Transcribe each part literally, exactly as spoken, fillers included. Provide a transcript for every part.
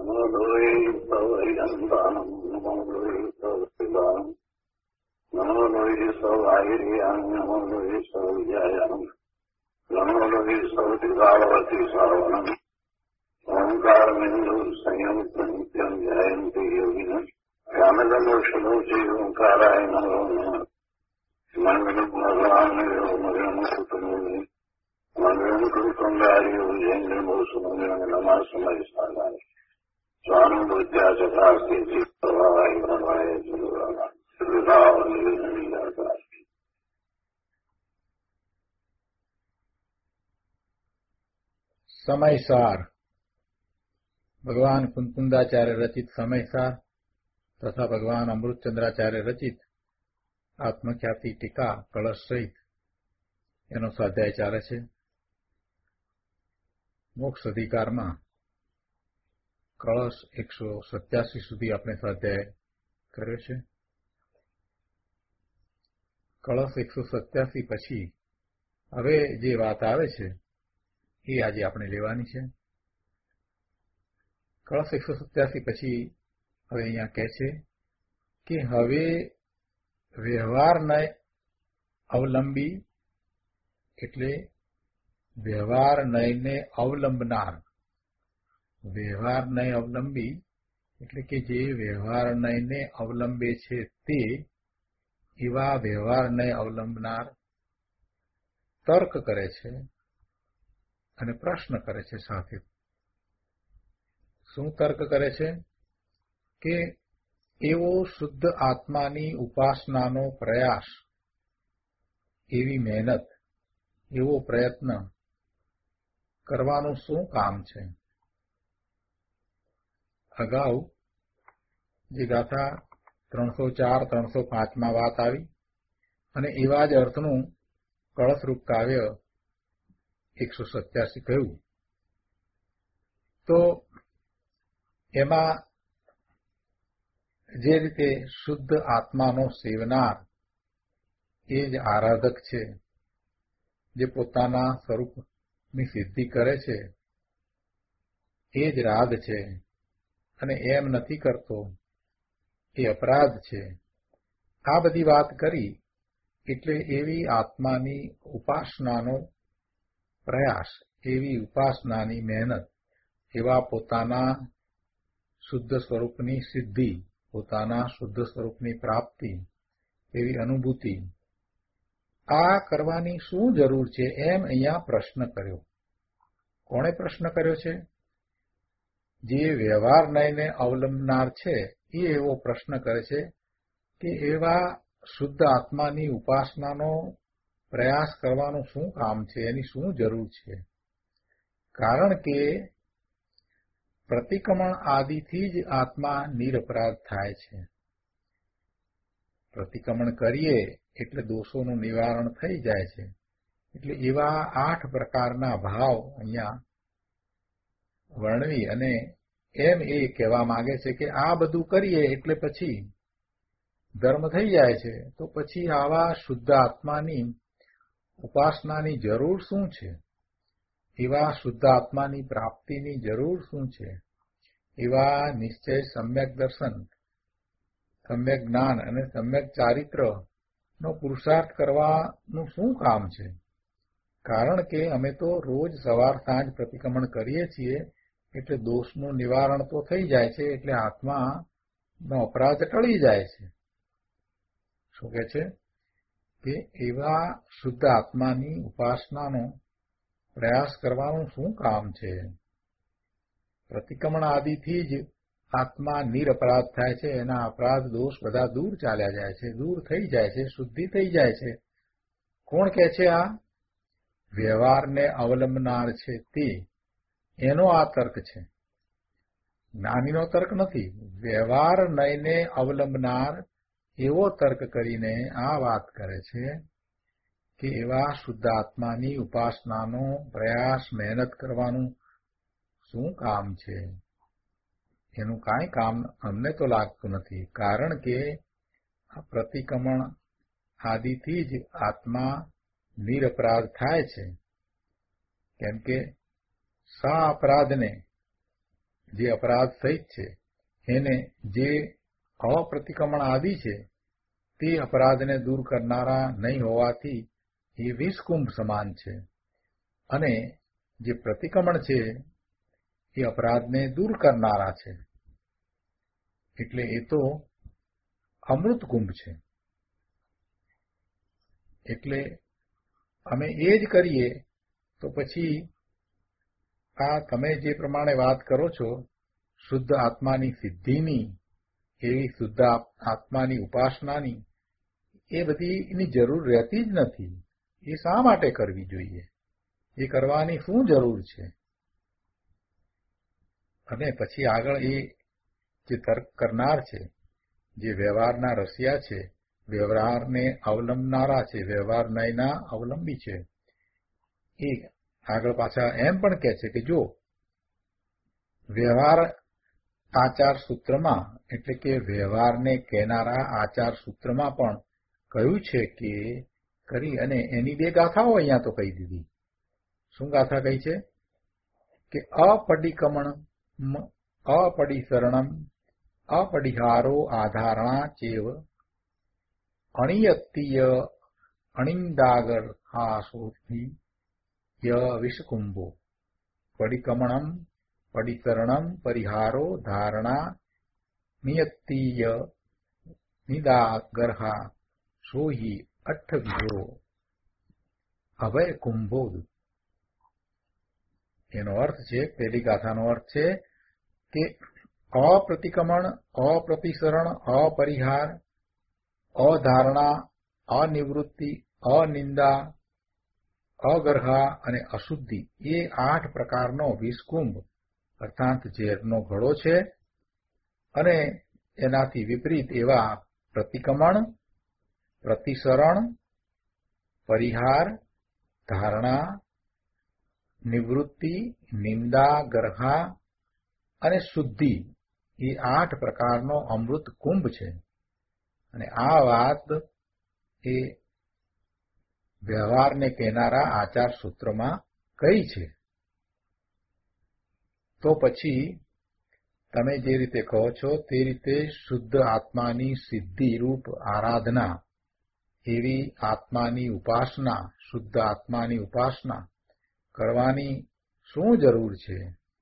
નમો લોહી સૌરિયંતાનમ નમો લોહી સૌશિવાનમ નમો લોહી સૌઆહિર્યામ નમો લોહી સૌજયામ નમો લોહી સૌદિવાવતી સાવનમ ઓંકાર બિંદુ સંયમ નિત્યમ જયંતિ યોગિન જ્ઞાનદમોષધો શ્રી ઓંકારાય નમો નમઃ મંગલમ ભગવાન મંગલમ સુતમોનિ મંગલમ કૃતંગાર્યો જૈન્દ્રમોસુમંગલમ નમઃ સમય સાધાય સ્વામી બુદ્ધ્યા ચકાસ્તી ચિત્તવાય ભવાય જુરાવા શ્રીરાવલીલાકાર સમયસાર ભગવાન કુંકુંદાચાર્ય રચિત સમયસાર તથા ભગવાન અમૃતચંદ્રાચાર્ય રચિત આત્મખ્યાતિ ટીકા કળશ સહિત એનો સ્વાધ્યાય ચાલે છે. મોક્ષ અધિકારમાં કળશ એકસો સત્યાસી સુધી આપણે સ્વાધ્યાય કર્યો છે. કળશ એકસો સત્યાસી પછી હવે જે વાત આવે છે એ આજે આપણે લેવાની છે. કળશ એકસો સત્યાસી પછી હવે અહીંયા કહે છે કે હવે વ્યવહારને અવલંબી એટલે વ્યવહાર નયને અવલંબનાર. વ્યવહાર નય અવલંબી એટલે કે જે વ્યવહાર નયને અવલંબે છે તે એવા વ્યવહાર નય અવલંબનાર તર્ક કરે છે અને પ્રશ્ન કરે છે. સાથે શું તર્ક કરે છે કે એવો શુદ્ધ આત્માની ઉપાસનાનો પ્રયાસ, એવી મહેનત, એવો પ્રયત્ન કરવાનું શું કામ છે? અગાઉ જે ગાથા ત્રણસો ચાર ત્રણસો પાંચમાં વાત આવી અને એવા જ અર્થનું કળશરૂપ કાવ્ય એકસો સત્યાસી કહ્યું. તો એમાં જે રીતે શુદ્ધ આત્માનો સેવનાર એ જ આરાધક છે, જે પોતાના સ્વરૂપની સિદ્ધિ કરે છે એ જ રાધ છે અને એમ નથી કરતો એ અપરાધ છે. આ બધી વાત કરી એટલે એવી આત્માની ઉપાસનાનો પ્રયાસ, એવી ઉપાસનાની મહેનત, એવા પોતાના શુદ્ધ સ્વરૂપની સિદ્ધિ, પોતાના શુદ્ધ સ્વરૂપની પ્રાપ્તિ, એવી અનુભૂતિ, આ કરવાની શું જરૂર છે એમ અહીંયા પ્રશ્ન કર્યો. કોણે પ્રશ્ન કર્યો છે? જે વ્યવહાર નયને અવલંબનાર છે એ એવો પ્રશ્ન કરે છે કે એવા શુદ્ધ આત્માની ઉપાસનાનો પ્રયાસ કરવાનું શું કામ છે, એની શું જરૂર છે? કારણ કે પ્રતિક્રમણ આદિથી જ આત્મા નિરપરાધ થાય છે. પ્રતિક્રમણ કરીએ એટલે દોષોનું નિવારણ થઈ જાય છે. એટલે એવા આઠ પ્રકારના ભાવ અહીંયા વર્ણવી અને એમ એ કહેવા માંગે છે કે આ બધું કરીએ એટલે પછી ધર્મ થઈ જાય છે. તો પછી આવા શુદ્ધ આત્માની ઉપાસનાની જરૂર શું છે? એવા શુદ્ધ આત્માની પ્રાપ્તિની જરૂર શું છે? એવા નિશ્ચય, સમ્યક દર્શન, સમ્યક જ્ઞાન અને સમ્યક ચારિત્રનો પુરુષાર્થ કરવાનું શું કામ છે? કારણ કે અમે તો રોજ સવાર સાંજ પ્રતિક્રમણ કરીએ છીએ એટલે દોષનું નિવારણ તો થઈ જાય છે, એટલે આત્માનો અપરાધ ટળી જાય છે. શું કહે છે કે એવા શુદ્ધ આત્માની ઉપાસનાનો પ્રયાસ કરવાનું શું કામ છે? પ્રતિક્રમણ આદિથી જ આત્મા નિરપરાધ થાય છે. એના અપરાધ દોષ બધા દૂર ચાલ્યા જાય છે, દૂર થઈ જાય છે, શુદ્ધિ થઈ જાય છે. કોણ કહે છે? આ વ્યવહારને અવલંબનાર છે તે, એનો આ તર્ક છે, જ્ઞાનીનો તર્ક નથી. વ્યવહાર નયને અવલંબનાર એવો તર્ક કરીને આ વાત કરે છે કે એવા શુદ્ધ આત્માની ઉપાસનાનો પ્રયાસ, મહેનત કરવાનું શું કામ છે? એનું કાંઈ કામ અમને તો લાગતું નથી. કારણ કે આ પ્રતિક્રમણ આદિથી જ આત્મા નિરપરાધ થાય છે. કેમ કે સા અપરાધને જે અપરાધ સહિત છે એને જે અપ્રતિક્રમણ આદિ છે તે અપરાધને દૂર કરનારા નહીં હોવાથી એ વિષકુંભ સમાન છે, અને જે પ્રતિક્રમણ છે એ અપરાધને દૂર કરનારા છે, એટલે એ તો અમૃત કુંભ છે. એટલે અમે એ જ કરીએ તો પછી આ તમે જે પ્રમાણે વાત કરો છો શુદ્ધ આત્માની સિદ્ધિની, એવી શુદ્ધ આત્માની ઉપાસનાની, એ બધીની જરૂર રહેતી જ નથી. એ શા માટે કરવી જોઈએ? એ કરવાની શું જરૂર છે? અને પછી આગળ એ જે તર્ક કરનાર છે, જે વ્યવહારના રસિયા છે, વ્યવહારને અવલંબનારા છે, વ્યવહાર નયના અવલંબી છે, એ આગળ પાછા એમ પણ કહે છે કે જો વ્યવહાર આચાર સૂત્રમાં, એટલે કે વ્યવહારને કહેનારા આચાર સૂત્રમાં પણ કહ્યું છે કે કરી, અને એની બે ગાથાઓ અહીંયા તો કહી દીધી. શું ગાથા કહી છે? કે અપડિકમણ અપડિસરણમ અપડિહારો આધારણા ચેવ અણિયત્તીય અણિંદાગર હાસોથી ય વિષકુંભો પડિકમણમ પડિસરણમ પરિહારો ધારણા નિયત્તીય નિદાગરહા સોહી અઠ્ઠવિધો અભય કુંભોદ. એનો અર્થ છે, પહેલી ગાથાનો અર્થ છે કે અપ્રતિક્રમણ, અપ્રતિસરણ, અપરિહાર, અધારણા, અનિવૃત્તિ, અનિંદા, અગર્હા અને અશુદ્ધિ એ આઠ પ્રકારનો વિષકુંભ અર્થાત ઝેરનો ઘડો છે. અને એનાથી વિપરીત એવા પ્રતિક્રમણ, પ્રતિસરણ, પરિહાર, ધારણા, નિવૃત્તિ, નિંદા, ગર્હા અને શુદ્ધિ એ આઠ પ્રકારનો અમૃત કુંભ છે. અને આ વાત એ વ્યવહારને કહેનારા આચાર સૂત્રમાં કઈ છે. તો પછી તમે જે રીતે કહો છો તે રીતે શુદ્ધ આત્માની સિદ્ધિ રૂપ આરાધના, એવી આત્માની ઉપાસના, શુદ્ધ આત્માની ઉપાસના કરવાની શું જરૂર છે?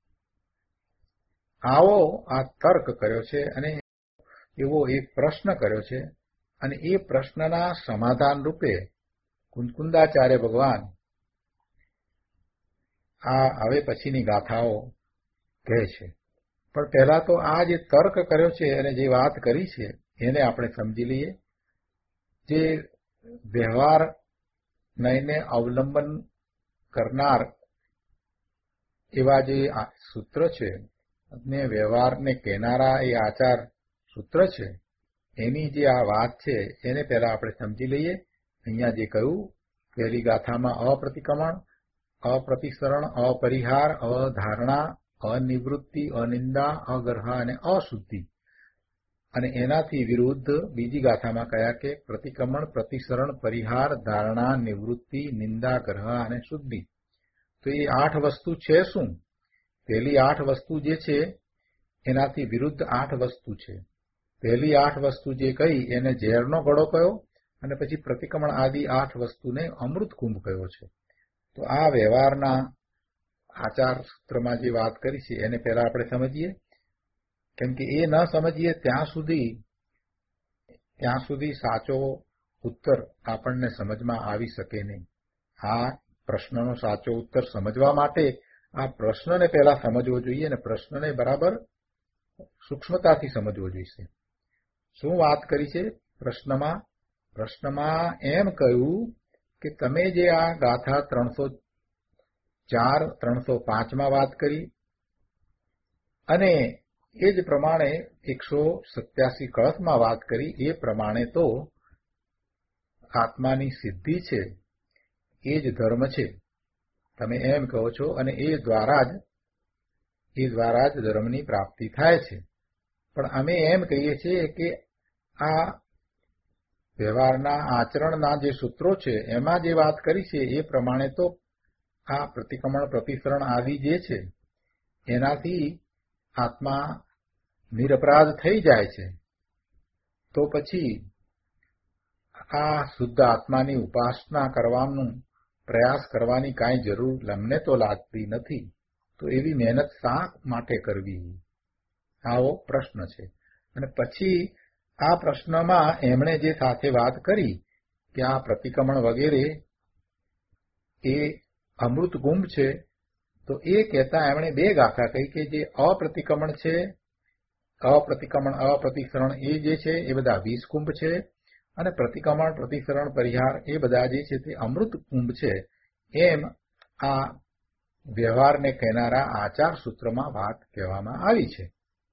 આવો આ તર્ક કર્યો છે, અને એવો એક પ્રશ્ન કર્યો છે, અને એ પ્રશ્નના સમાધાન રૂપે કુંદકુંદાચાર્ય ભગવાન આ હવે પછીની ગાથાઓ કહે છે. પણ પહેલા તો આ જે તર્ક કર્યો છે અને જે વાત કરી છે એને આપણે સમજી લઈએ. જે વ્યવહાર નયને અવલંબન કરનાર એવા જે સૂત્ર છે અને વ્યવહારને કહેનારા એ આચાર સૂત્ર છે, એની જે આ વાત છે એને પહેલા આપણે સમજી લઈએ. અહીંયા જે કહ્યું પહેલી ગાથામાં અપ્રતિક્રમણ, અપ્રતિસરણ, અપરિહાર, અધારણા, અનિવૃત્તિ, અનિંદા, અગર્હા અને અશુદ્ધિ, અને એનાથી વિરુદ્ધ બીજી ગાથામાં કયા કે પ્રતિક્રમણ, પ્રતિસરણ, પરિહાર, ધારણા, નિવૃત્તિ, નિંદા, ગર્હા અને શુદ્ધિ. તો એ આઠ વસ્તુ છે શું? પહેલી આઠ વસ્તુ જે છે એનાથી વિરુદ્ધ આઠ વસ્તુ છે. પહેલી આઠ વસ્તુ જે કહી એને ઝેરનો ઘડો કયો, અને પછી પ્રતિક્રમણ આદિ આઠ વસ્તુને અમૃત કુંભ કયો છે. તો આ વ્યવહારના આચાર સૂત્રમાં જે વાત કરી છે એને પહેલા આપણે સમજીએ, કેમ કે એ ન સમજીએ ત્યાં સુધી ત્યાં સુધી સાચો ઉત્તર આપણને સમજમાં આવી શકે નહીં. આ પ્રશ્નનો સાચો ઉત્તર સમજવા માટે આ પ્રશ્નને પહેલા સમજવો જોઈએ, અને પ્રશ્નને બરાબર સૂક્ષ્મતાથી સમજવો જોઈશે. શું વાત કરી છે પ્રશ્નમાં? પ્રશ્નમાં એમ કહ્યું કે તમે જે આ ગાથા ત્રણસો ચાર ત્રણસો પાંચમાં વાત કરી, અને એ જ પ્રમાણે એકસો સત્યાસી કળશમાં વાત કરી, એ પ્રમાણે તો આત્માની સિદ્ધિ છે એ જ ધર્મ છે, તમે એમ કહો છો, અને એ દ્વારા જ એ દ્વારા જ ધર્મની પ્રાપ્તિ થાય છે. પણ અમે એમ કહીએ છીએ કે આ વ્યવહારના આચરણના જે સૂત્રો છે એમાં જે વાત કરી છે એ પ્રમાણે તો આ પ્રતિક્રમણ, પ્રતિસરણ આદિ જે છે એનાથી આત્મા નિરપરાધ થઈ જાય છે તો પછી આ શુદ્ધ આત્માની ઉપાસના કરવાનું પ્રયાસ કરવાની કાંઈ જરૂર અમને તો લાગતી નથી. તો એવી મહેનત શા માટે કરવી? આવો પ્રશ્ન છે. અને પછી આ પ્રશ્નમાં એમણે જે સાથે વાત કરી કે આ પ્રતિક્રમણ વગેરે એ અમૃત કુંભ છે, તો એ કહેતા એમણે બે ગાથા કહી કે જે અપ્રતિક્રમણ છે, અપ્રતિક્રમણ અપ્રતિસરણ એ જે છે એ બધા વીસ કુંભ છે, અને પ્રતિક્રમણ પ્રતિસરણ પરિહાર એ બધા જે છે તે અમૃત કુંભ છે. એમ આ વ્યવહારને કહેનારા આચાર સૂત્રમાં વાત કહેવામાં આવી છે.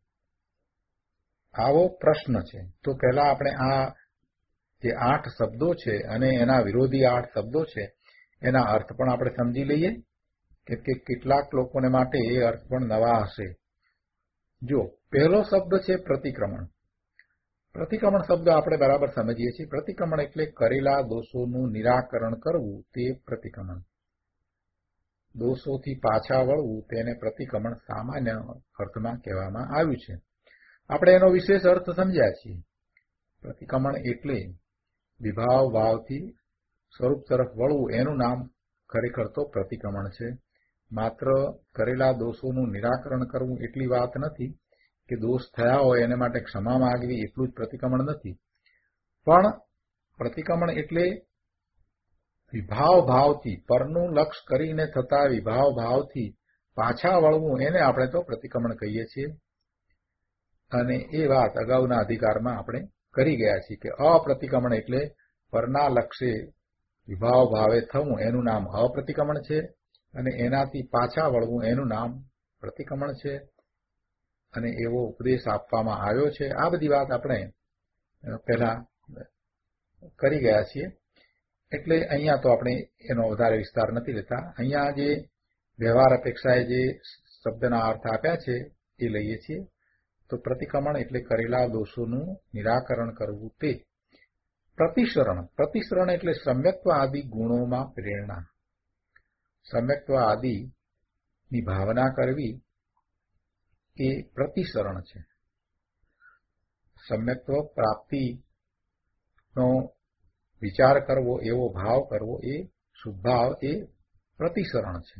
આવો પ્રશ્ન છે. તો પહેલા આપણે આ જે આઠ શબ્દો છે અને એના વિરોધી આઠ શબ્દો છે એના અર્થ પણ આપણે સમજી લઈએ કે કેટલાક લોકોને માટે એ અર્થ પણ નવા હશે. જો પહેલો શબ્દ છે પ્રતિક્રમણ. પ્રતિક્રમણ શબ્દ આપણે બરાબર સમજીએ છીએ. પ્રતિક્રમણ એટલે કરેલા દોષોનું નિરાકરણ કરવું, તે પ્રતિક્રમણ. દોષોથી પાછા વળવું તેને પ્રતિક્રમણ સામાન્ય અર્થમાં કહેવામાં આવ્યું છે. આપણે એનો વિશેષ અર્થ સમજ્યા છીએ. પ્રતિક્રમણ એટલે વિભાવ ભાવથી સ્વરૂપ તરફ વળવું, એનું નામ ખરેખર તો પ્રતિક્રમણ છે. માત્ર કરેલા દોષોનું નિરાકરણ કરવું એટલી વાત નથી કે દોષ થયા હોય એને માટે ક્ષમા માંગવી, એટલું જ પ્રતિક્રમણ નથી. પણ પ્રતિક્રમણ એટલે વિભાવ ભાવથી, પરનું લક્ષ કરીને થતા વિભાવ ભાવથી પાછા વળવું, એને આપણે તો પ્રતિક્રમણ કહીએ છીએ. અને એ વાત અગાઉના અધિકારમાં આપણે કરી ગયા છીએ કે અપ્રતિક્રમણ એટલે પરના લક્ષે વિભાવ ભાવે થવું, એનું નામ અપ્રતિક્રમણ છે. અને એનાથી પાછા વળવું એનું નામ પ્રતિક્રમણ છે. અને એવો ઉપદેશ આપવામાં આવ્યો છે. આ બધી વાત આપણે પહેલા કરી ગયા છીએ, એટલે અહીંયા તો આપણે એનો વધારે વિસ્તાર નથી લેતા. અહીંયા જે વ્યવહાર અપેક્ષાએ જે શબ્દના અર્થ આપ્યા છે એ લઈએ છીએ. તો પ્રતિક્રમણ એટલે કરેલા દોષોનું નિરાકરણ કરવું, તે પ્રતિસરણ. પ્રતિસરણ એટલે સમ્યક્ત્વ આદિ ગુણોમાં પ્રેરણા. સમ્યક્ત્વ આદિની ભાવના કરવી એ પ્રતિસરણ છે. સમ્યક્ત્વ પ્રાપ્તિનો વિચાર કરવો, એવો ભાવ કરવો, એ શુભભાવ, એ પ્રતિસરણ છે.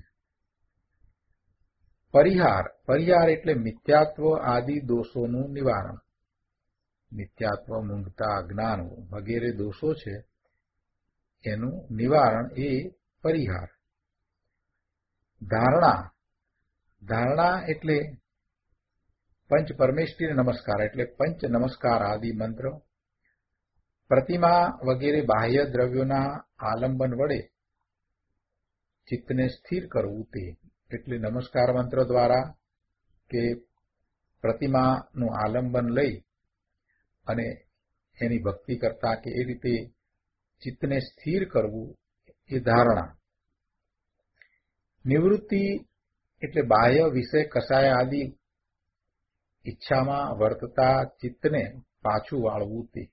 પરિહાર. પરિહાર એટલે મિથ્યાત્વ આદિ દોષોનું નિવારણ. મિથ્યાત્વ, મૂંઢતા, અજ્ઞાન વગેરે દોષો છે એનું નિવારણ એ પરિહાર. ધારણા. ધારણા એટલે પંચ પરમેષ્ઠી નમસ્કાર, એટલે પંચ નમસ્કાર આદિ મંત્ર. પ્રતિમા વગેરે બાહ્ય દ્રવ્યોના આલંબન વડે ચિત્તને સ્થિર કરવું, તે એટલે નમસ્કાર મંત્ર દ્વારા કે પ્રતિમાનું આલંબન લઈ અને એની ભક્તિ કરતા કે એ રીતે ચિત્તને સ્થિર કરવું, એ ધારણા. નિવૃત્તિ એટલે બાહ્ય વિષય કસાય આદિ ઈચ્છામાં વર્તતા ચિત્તને પાછું વાળવું, તે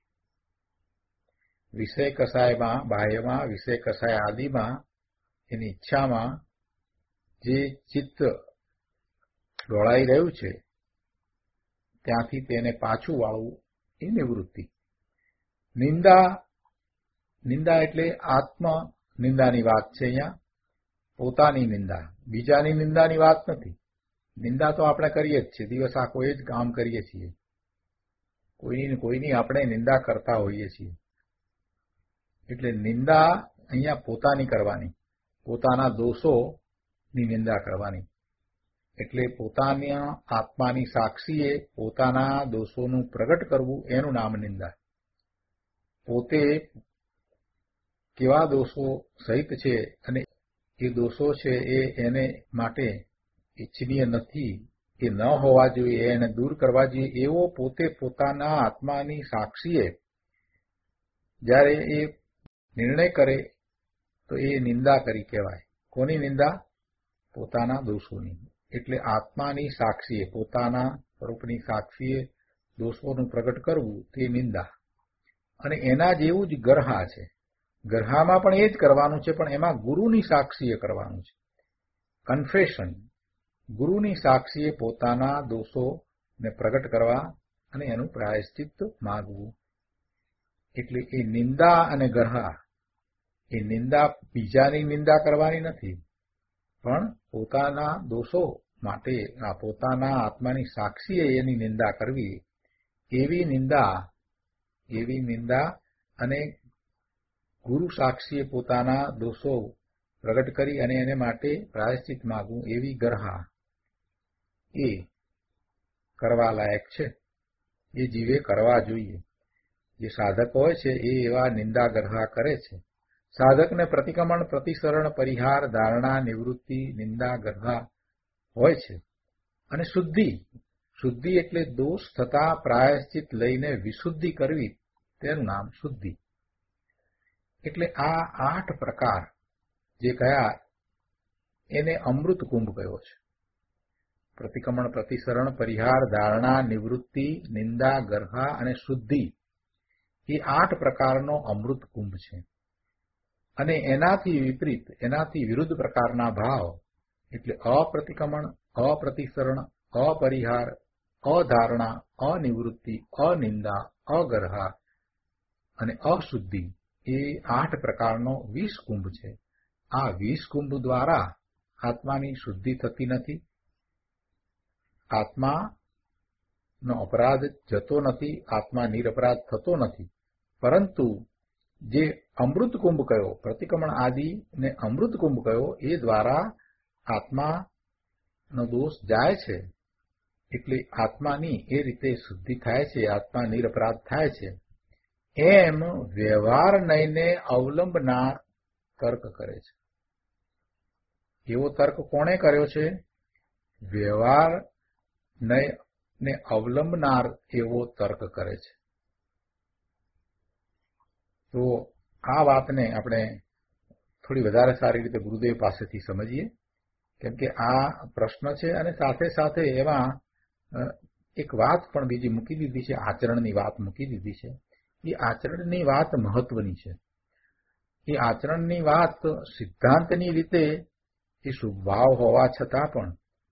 વિષય કસાયમાં, બાહ્યમાં, વિષય કસાય આદિમાં એની ઈચ્છામાં જે ચિત્ત દોડાઈ રહ્યું છે ત્યાંથી તેને પાછું વાળવું, એ નિવૃત્તિ. નિંદા. નિંદા એટલે આત્મ નિંદાની વાત છે. અહીંયા પોતાની નિંદા, બીજાની નિંદાની વાત નથી. નિંદા તો આપણે કરીએ જ છીએ, દિવસ આખો એ જ કામ કરીએ છીએ. કોઈની કોઈની આપણે નિંદા કરતા હોઈએ છીએ. એટલે નિંદા અહીંયા પોતાની કરવાની, પોતાના દોષોની નિંદા કરવાની. એટલે પોતાના આત્માની સાક્ષીએ પોતાના દોષોનું પ્રગટ કરવું, એનું નામ નિંદા. પોતે કેવા દોષો સહિત છે અને એ દોષો છે એ એને માટે ઇચ્છનીય નથી, એ ન હોવા જોઈએ, એને દૂર કરવા જોઈએ, એવો પોતે પોતાના આત્માની સાક્ષીએ જ્યારે એ નિર્ણય કરે તો એ નિંદા કરી કહેવાય. કોની નિંદા? પોતાના દોષોની. એટલે આત્માની સાક્ષીએ, પોતાના સ્વરૂપની સાક્ષીએ દોષોનું પ્રગટ કરવું, તે નિંદા. અને એના જેવું જ ગરહા છે. ગરહામાં પણ એ જ કરવાનું છે, પણ એમાં ગુરુની સાક્ષીએ કરવાનું છે. કન્ફેશન, ગુરુની સાક્ષીએ પોતાના દોષોને પ્રગટ કરવા અને એનું પ્રાયશ્ચિત્ત માગવું. એટલે એ નિંદા અને ગરહા, એ નિંદા બીજાની નિંદા કરવાની નથી, પણ પોતાના દોષો માટે આ પોતાના આત્માની સાક્ષીએ એની નિંદા કરવી. એવી નિંદા એવી નિંદા અને ગુરુ સાક્ષીએ પોતાના દોષો પ્રગટ કરી અને એને માટે પ્રાયશ્ચિત માગવું, એવી ગરહા એ કરવા લાયક છે. એ જીવે કરવા જોઈએ. જે સાધક હોય છે એ એવા નિંદા ગરહા કરે છે. સાધકને પ્રતિક્રમણ, પ્રતિસરણ, પરિહાર, ધારણા, નિવૃત્તિ, નિંદા ગરહા હોય છે. અને શુદ્ધિ, શુદ્ધિ એટલે દોષ થતા પ્રાયશ્ચિત લઈને વિશુદ્ધિ કરવી, તેનું નામ શુદ્ધિ. એટલે આ આઠ પ્રકાર જે કયા એને અમૃત કુંભ કયો છે. પ્રતિક્રમણ, પ્રતિસરણ, પરિહાર, ધારણા, નિવૃત્તિ, નિંદા ગરહા અને શુદ્ધિ એ આઠ પ્રકારનો અમૃત કુંભ છે. અને એનાથી વિપરીત, એનાથી વિરુદ્ધ પ્રકારના ભાવ એટલે અપ્રતિક્રમણ, અપ્રતિસરણ, અપરિહાર, અધારણા, અનિવૃત્તિ, અનિંદા, અગરહા અને અશુદ્ધિ એ આઠ પ્રકારનો વીસ કુંભ છે. આ વીસ કુંભ દ્વારા આત્માની શુદ્ધિ થતી નથી, આત્માનો અપરાધ જતો નથી, આત્મા નિરપરાધ થતો નથી. પરંતુ જે અમૃત કુંભ કયો, પ્રતિક્રમણ આદિ ને અમૃત કુંભ કયો, એ દ્વારા આત્માનો દોષ જાય છે. એટલે આત્માની એ રીતે શુદ્ધિ થાય છે, આત્મા નિરપરાધ થાય છે. એમ વ્યવહાર નયને અવલંબનાર તર્ક કરે છે. એવો તર્ક કોણે કર્યો છે? વ્યવહાર નયને અવલંબનાર એવો તર્ક કરે છે. તો આ વાતને આપણે થોડી વધારે સારી રીતે ગુરુદેવ પાસેથી સમજીએ, કેમ કે આ પ્રશ્ન છે અને સાથે સાથે એમાં એક વાત પણ બીજી મૂકી દીધી છે, આચરણની વાત મૂકી દીધી છે. એ આચરણની વાત મહત્વની છે. એ આચરણની વાત સિદ્ધાંતની રીતે એ શુભભાવ હોવા છતાં પણ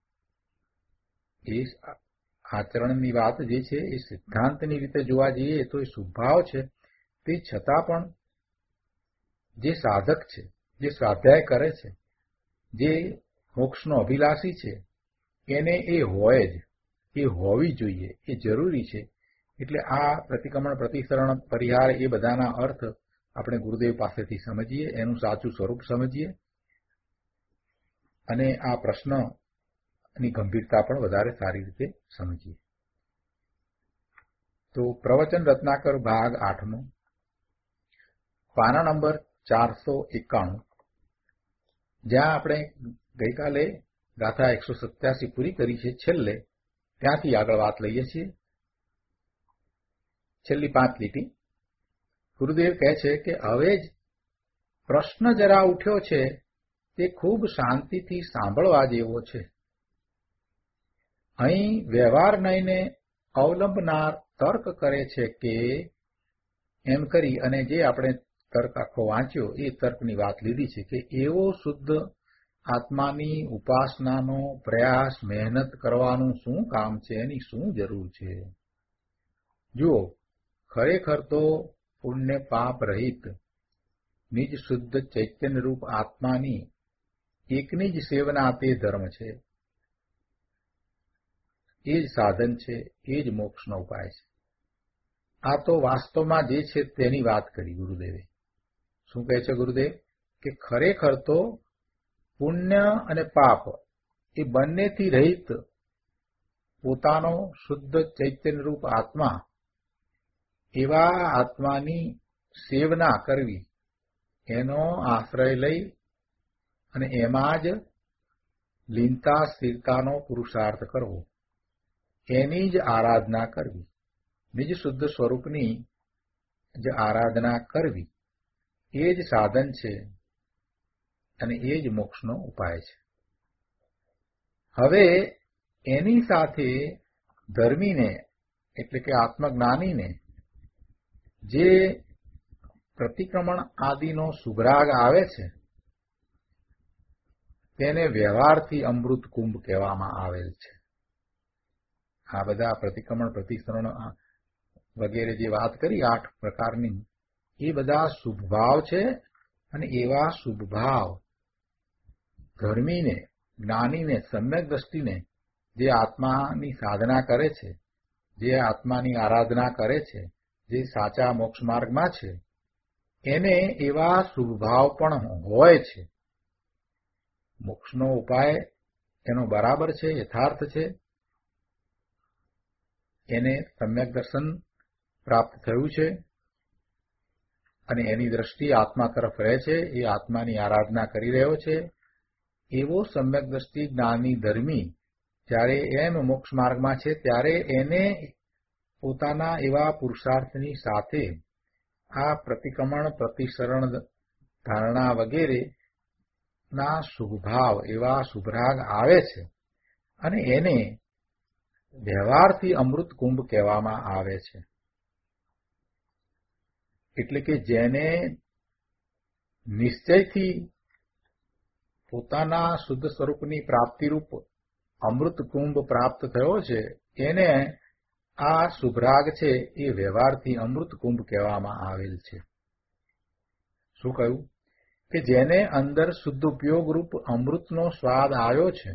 એ આચરણની વાત જે છે એ સિદ્ધાંતની રીતે જોવા જઈએ તો એ શુભભાવ છે. તે છતાં પણ જે સાધક છે, જે સ્વાધ્યાય કરે છે, જે મોક્ષનો અભિલાષી છે, એને એ હોય જ, એ હોવી જોઈએ, એ જરૂરી છે. એટલે આ પ્રતિક્રમણ, પ્રતિસરણ, પરિહાર એ બધાના અર્થ આપણે ગુરુદેવ પાસેથી સમજીએ, એનું સાચું સ્વરૂપ સમજીએ અને આ પ્રશ્નની ગંભીરતા પણ વધારે સારી રીતે સમજીએ. તો પ્રવચન રત્નાકર ભાગ આઠમો, પાના નંબર ચારસો એકાણું, જ્યાં આપણે ગઈકાલે ગાથા એકસો સત્યાસી પૂરી કરી છે, છેલ્લે ત્યાંથી આગળ વાત લઈએ છીએ. છેલ્લી પાંચ લીટી ગુરુદેવ કહે છે કે હવે જ પ્રશ્ન જરા ઉઠ્યો છે તે ખૂબ શાંતિથી સાંભળવા જેવો છે. અહીં વ્યવહાર નયને અવલંબનાર તર્ક કરે છે કે એમ કરી અને જે આપણે તર્ક આખો વાંચ્યો એ તર્કની વાત લીધી છે કે એવો શુદ્ધ આત્માની ઉપાસનાનો પ્રયાસ, મહેનત કરવાનું શું કામ છે, એની શું જરૂર છે? જુઓ, ખરેખર તો પુણ્ય પાપ રહિત નિજ શુદ્ધ ચૈતન્ય રૂપ આત્માની એકની જ સેવના તે ધર્મ છે, એ જ સાધન છે, એ જ મોક્ષનો ઉપાય છે. આ તો વાસ્તવમાં જે છે તેની વાત કરી ગુરુદેવે. શું કહે છે ગુરુદેવ? કે ખરેખર તો પુણ્ય અને પાપ એ બંનેથી રહિત પોતાનો શુદ્ધ ચૈતન્ય રૂપ આત્મા, એવા આત્માની સેવના કરવી, એનો આશ્રય લઈ અને એમાં જ લીનતા સ્થિરતાનો પુરુષાર્થ કરવો, એની જ આરાધના કરવી, નિજ શુદ્ધ સ્વરૂપની જ આરાધના કરવી, એ જ સાધન છે અને એ જ મોક્ષનો ઉપાય છે. હવે એની સાથે ધર્મીને એટલે કે આત્મજ્ઞાનીને જે પ્રતિક્રમણ આદિનો સુભરાગ આવે છે, તેને વ્યવહારથી અમૃત કુંભ કહેવામાં આવેલ છે. આ બધા પ્રતિક્રમણ, પ્રતિસરણ વગેરે જે વાત કરી આઠ પ્રકારની, એ બધા શુભભાવ છે. અને એવા શુભભાવ ધર્મીને, જ્ઞાનીને, સમ્યક દ્રષ્ટિને, જે આત્માની સાધના કરે છે, જે આત્માની આરાધના કરે છે, જે સાચા મોક્ષ માર્ગમાં છે, એને એવા શુભભાવ પણ હોય છે. મોક્ષનો ઉપાય એનો બરાબર છે, યથાર્થ છે. એને સમ્યક દર્શન પ્રાપ્ત થયું છે અને એની દ્રષ્ટિ આત્મા તરફ રહે છે, એ આત્માની આરાધના કરી રહ્યો છે. એવો સમ્યક દ્રષ્ટિ જ્ઞાની ધર્મી જ્યારે એમ મોક્ષ માર્ગમાં છે, ત્યારે એને પોતાના એવા પુરુષાર્થની સાથે આ પ્રતિક્રમણ, પ્રતિસરણ, ધારણા વગેરે ના શુભભાવ, એવા શુભરાગ આવે છે અને એને વ્યવહારથી અમૃત કુંભ કહેવામાં આવે છે. એટલે કે જેને નિશ્ચયથી પોતાના શુદ્ધ સ્વરૂપની પ્રાપ્તિરૂપ અમૃત કુંભ પ્રાપ્ત થયો છે, એને આ શુભરાગ છે એ વ્યવહારથી અમૃત કુંભ કહેવામાં આવેલ છે. શું કહ્યું? કે જેને અંદર શુદ્ધ ઉપયોગરૂપ અમૃતનો સ્વાદ આવ્યો છે,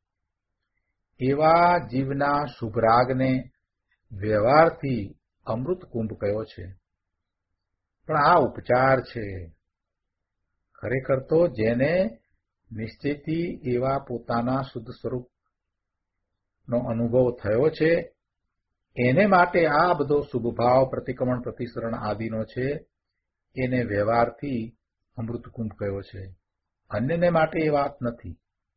એવા જીવના શુભરાગને વ્યવહારથી અમૃત કુંભ કયો છે. પણ આ ઉપચાર છે. ખરેખર તો જેને નિશ્ચયથી એવા પોતાના શુદ્ધ સ્વરૂપનો અનુભવ થયો છે, એને માટે આ બધો શુભભાવ, પ્રતિક્રમણ, પ્રતિસરણ આદિનો છે, એને વ્યવહારથી અમૃત કુંભ કયો છે. અન્યને માટે એ વાત નથી.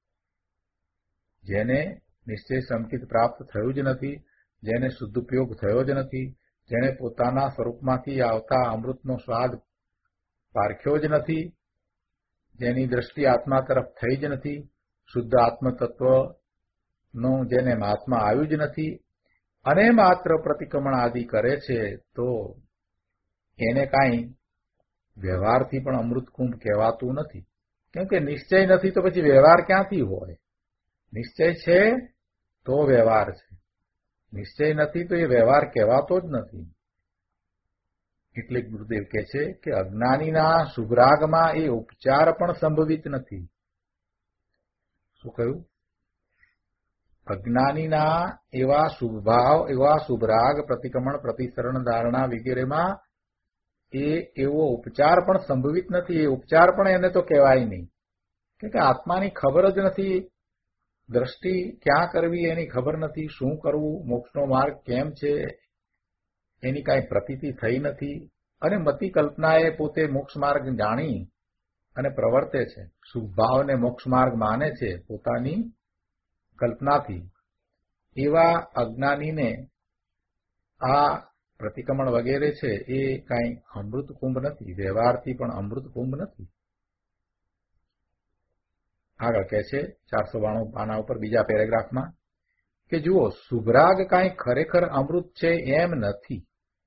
જેને નિશ્ચય સંકિત પ્રાપ્ત થયું જ નથી, જેને શુદ્ધ ઉપયોગ થયો જ નથી, જેને પોતાના સ્વરૂપમાંથી આવતા અમૃતનો સ્વાદ પારખ્યો જ નથી, જેની દ્રષ્ટિ આત્મા તરફ થઈ જ નથી, શુદ્ધ આત્મતત્વનું જેને મહાત્મા આવ્યું જ નથી, અને માત્ર પ્રતિક્રમણ આદિ કરે છે, તો એને કાંઈ વ્યવહારથી પણ અમૃત કુંભ કહેવાતું નથી. કેમ કે નિશ્ચય નથી તો પછી વ્યવહાર ક્યાંથી હોય? નિશ્ચય છે તો વ્યવહાર છે, નિશ્ચય નથી તો એ વ્યવહાર કહેવાતો જ નથી. એટલે ગુરુદેવ કહે છે કે અજ્ઞાનીના શુભરાગમાં એ ઉપચાર પણ સંભવિત નથી. શું કહ્યું? અજ્ઞાનીના એવા શુભભાવ, એવા શુભરાગ, પ્રતિક્રમણ, પ્રતિસરણ, ધારણા વગેરેમાં એ એવો ઉપચાર પણ સંભવિત નથી. એ ઉપચાર પણ એને તો કહેવાય નહીં, કેમ કે આત્માની ખબર જ નથી. દ્રષ્ટિ ક્યાં કરવી એની ખબર નથી, શું કરવું, મોક્ષનો માર્ગ કેમ છે એની કાંઈ પ્રતીતિ થઈ નથી. અને મતિ કલ્પનાએ પોતે મોક્ષ માર્ગ જાણી અને પ્રવર્તે છે, શુભભાવને મોક્ષ માર્ગ માને છે પોતાની કલ્પનાથી. એવા અજ્ઞાનીને આ પ્રતિક્રમણ વગેરે છે એ કાંઈ અમૃત કુંભ નથી, વ્યવહારથી પણ અમૃત કુંભ નથી. આગળ કહે છે ચારસો બાણું પાના ઉપર બીજા પેરેગ્રાફમાં કે જુઓ, શુભરાગ કાંઈ ખરેખર અમૃત છે એમ નથી.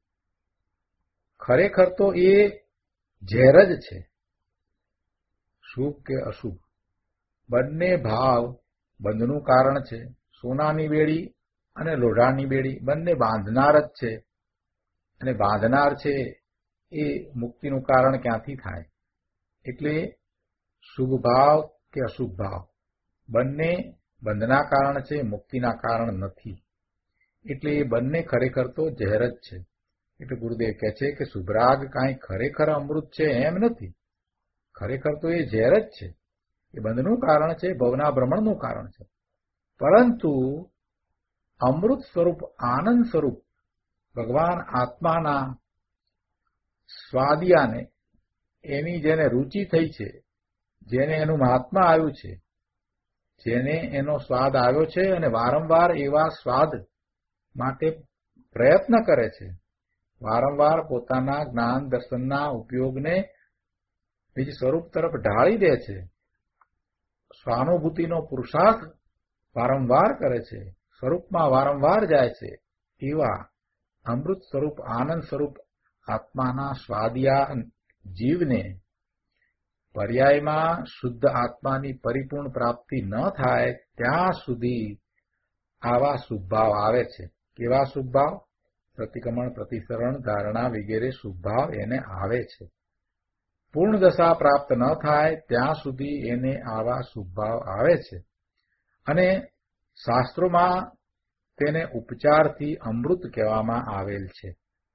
ખરેખર તો એ ઝેર જ છે. શુભ કે અશુભ બંને ભાવ બંધનું કારણ છે. સોનાની બેડી અને લોઢાની બેડી બંને બાંધનાર જ છે, અને બાંધનાર છે એ મુક્તિનું કારણ ક્યાંથી થાય? એટલે શુભ ભાવ કે અશુભ ભાવ બંને બંધના કારણ છે, મુક્તિના કારણ નથી. એટલે એ બંને ખરેખર તો ઝેર જ છે. એટલે ગુરુદેવ કહે છે કે શુભરાગ કાંઈ ખરેખર અમૃત છે એમ નથી. ખરેખર તો એ ઝેર જ છે. એ બંધનું કારણ છે, ભવના ભ્રમણનું કારણ છે. પરંતુ અમૃત સ્વરૂપ, આનંદ સ્વરૂપ ભગવાન આત્માના સ્વાદિયાને, એની જેને રુચિ થઈ છે, જેને એનું મહાત્મા આવ્યું છે, જેને એનો સ્વાદ આવ્યો છે અને વારંવાર એવા સ્વાદ માટે પ્રયત્ન કરે છે, વારંવાર પોતાના જ્ઞાન દર્શનના ઉપયોગને બીજ સ્વરૂપ તરફ ઢાળી દે છે, સ્વાનુભૂતિનો પુરુષાર્થ વારંવાર કરે છે, સ્વરૂપમાં વારંવાર જાય છે, એવા અમૃત સ્વરૂપ, આનંદ સ્વરૂપ આત્માના સ્વાદિયા જીવને પર્યાયમાં શુદ્ધ આત્માની પરિપૂર્ણ પ્રાપ્તિ ન થાય ત્યાં સુધી આવા શુભભાવ આવે છે. કેવા શુભભાવ? પ્રતિક્રમણ, પ્રતિસરણ, ધારણા વગેરે શુભભાવ એને આવે છે. પૂર્ણ દશા પ્રાપ્ત ન થાય ત્યાં સુધી એને આવા શુભભાવ આવે છે. અને શાસ્ત્રોમાં તેને ઉપચારથી અમૃત કહેવામાં આવેલ છે.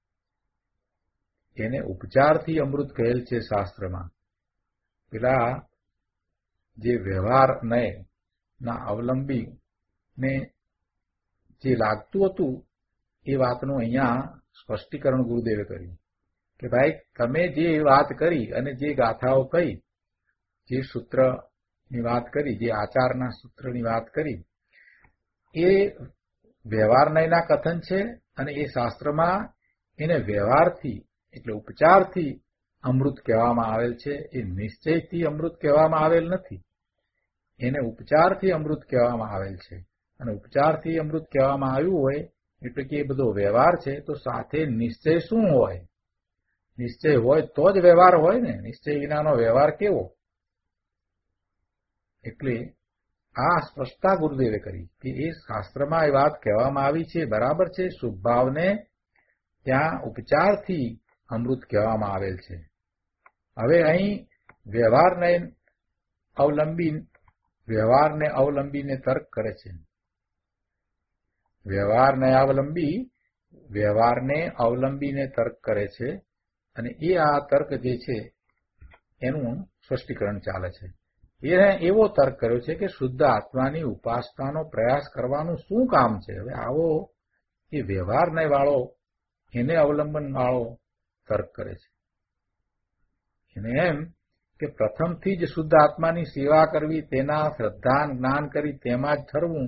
એને ઉપચારથી અમૃત કહેલ છે શાસ્ત્રમાં. પેલા જે વ્યવહાર નયના અવલંબી ને જે લાગતું હતું એ વાતનું અહીંયા સ્પષ્ટીકરણ ગુરુદેવે કર્યું કે ભાઈ તમે જે વાત કરી અને જે ગાથાઓ કહી, જે સૂત્રની વાત કરી, જે આચારના સૂત્રની વાત કરી, એ વ્યવહાર નયના કથન છે. અને એ શાસ્ત્રમાં એને વ્યવહારથી એટલે ઉપચારથી અમૃત કહેવામાં આવેલ છે. એ નિશ્ચયથી અમૃત કહેવામાં આવેલ નથી. એને ઉપચારથી અમૃત કહેવામાં આવેલ છે. અને ઉપચારથી અમૃત કહેવામાં આવ્યું હોય એટલે કે એ બધો વ્યવહાર છે, તો સાથે નિશ્ચય શું હોય? નિશ્ચય હોય તો જ વ્યવહાર હોય ને. નિશ્ચય વિનાનો વ્યવહાર કેવો? એટલે આ સ્પષ્ટતા ગુરુદેવે કરી કે એ શાસ્ત્રમાં એ વાત કહેવામાં આવી છે, બરાબર છે. શુભભાવને ત્યાં ઉપચારથી અમૃત કહેવામાં આવેલ છે. હવે અહીં વ્યવહારને અવલંબી વ્યવહારને અવલંબીને તર્ક કરે છે. વ્યવહારને અવલંબી વ્યવહારને અવલંબીને તર્ક કરે છે. અને એ આ તર્ક જે છે એનું સ્પષ્ટીકરણ ચાલે છે. એને એવો તર્ક કર્યો છે કે શુદ્ધ આત્માની ઉપાસનાનો પ્રયાસ કરવાનું શું કામ છે? હવે આવો એ વ્યવહારને વાળો એને અવલંબન વાળો તર્ક કરે છે. એને એમ કે પ્રથમથી જ શુદ્ધ આત્માની સેવા કરવી, તેના શ્રદ્ધા જ્ઞાન કરી તેમાં જ ઠરવું,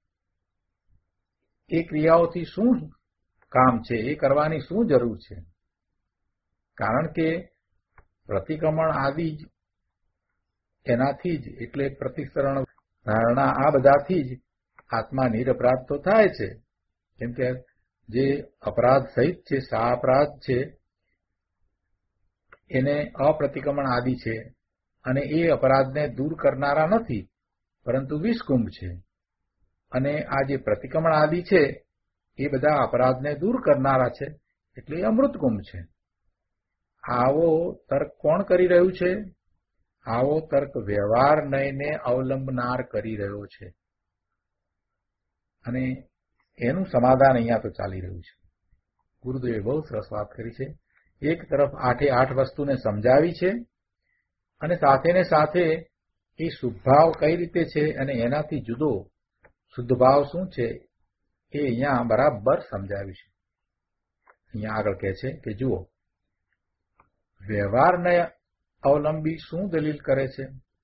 એ ક્રિયાઓથી શું કામ છે? એ કરવાની શું જરૂર છે? કારણ કે પ્રતિક્રમણ આદિ જ એનાથી જ એટલે પ્રતિસરણ, ધારણા આ બધાથી જ આત્મા નિરપરાધ તો થાય છે. કેમ કે જે અપરાધ સહિત છે, સા અપરાધ છે, એને અપ્રતિક્રમણ આદિ છે. અને એ અપરાધને દૂર કરનારા નથી, પરંતુ વિષકુંભ છે. અને આ જે પ્રતિક્રમણ આદિ છે એ બધા અપરાધને દૂર કરનારા છે, એટલે એ અમૃતકુંભ છે. આવો તર્ક કોણ કરી રહ્યું છે? આવો તર્ક વ્યવહાર નયને અવલંબનાર કરી રહ્યો છે. અને એનું સમાધાન અહીંયા તો ચાલી રહ્યું છે. ગુરુદેવે બહુ સરસ વાત કરી છે. એક તરફ આઠે આઠ વસ્તુને સમજાવી છે, અને સાથે ને સાથે એ શુભભાવ કઈ રીતે છે અને એનાથી જુદો શુદ્ધ ભાવ શું છે એ અહીંયા બરાબર સમજાવ્યું છે. અહીંયા આગળ કહે છે કે જુઓ, વ્યવહારને અવલંબી શું દલીલ કરે છે?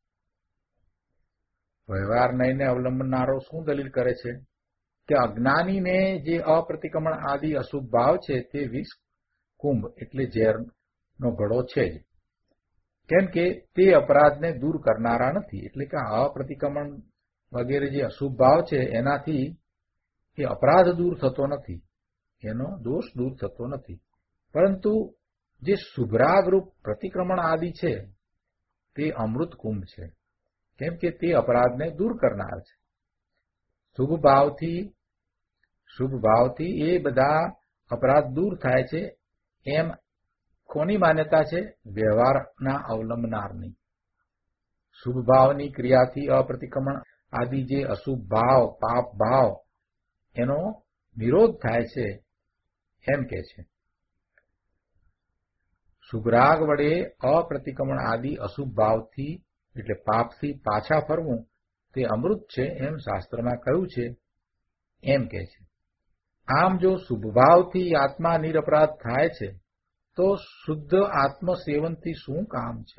વ્યવહાર નયને અવલંબનારો શું દલીલ કરે છે? કે અજ્ઞાનીને જે અપ્રતિક્રમણ આદિ અશુભ ભાવ છે તે વિષ કુંભ એટલે ઝેરનો ઘડો છે જ. કેમ કે તે અપરાધને દૂર કરનારા નથી. એટલે કે અપ્રતિક્રમણ વગેરે જે અશુભ ભાવ છે એનાથી એ અપરાધ દૂર થતો નથી, એનો દોષ દૂર થતો નથી. પરંતુ જે શુભરાગરૂપ પ્રતિક્રમણ આદિ છે તે અમૃત કુંભ છે. કેમ કે તે અપરાધને દૂર કરનાર છે. શુભ ભાવથી શુભ ભાવથી એ બધા અપરાધ દૂર થાય છે, એમ કોની માન્યતા છે? વ્યવહારના અવલંબનારની. શુભ ભાવની ક્રિયાથી અપ્રતિક્રમણ આદિ જે અશુભ ભાવ, પાપ ભાવ, એનો નિરોધ થાય છે એમ કે છે. શુભરાગ વડે અપ્રતિક્રમણ આદિ અશુભ ભાવથી એટલે પાપથી પાછા ફરવું તે અમૃત છે એમ શાસ્ત્રમાં કહ્યું છે એમ કે છે. આમ જો શુભભાવથી આત્મા નિરપરાધ થાય છે તો શુદ્ધ આત્મસેવનથી શું કામ છે?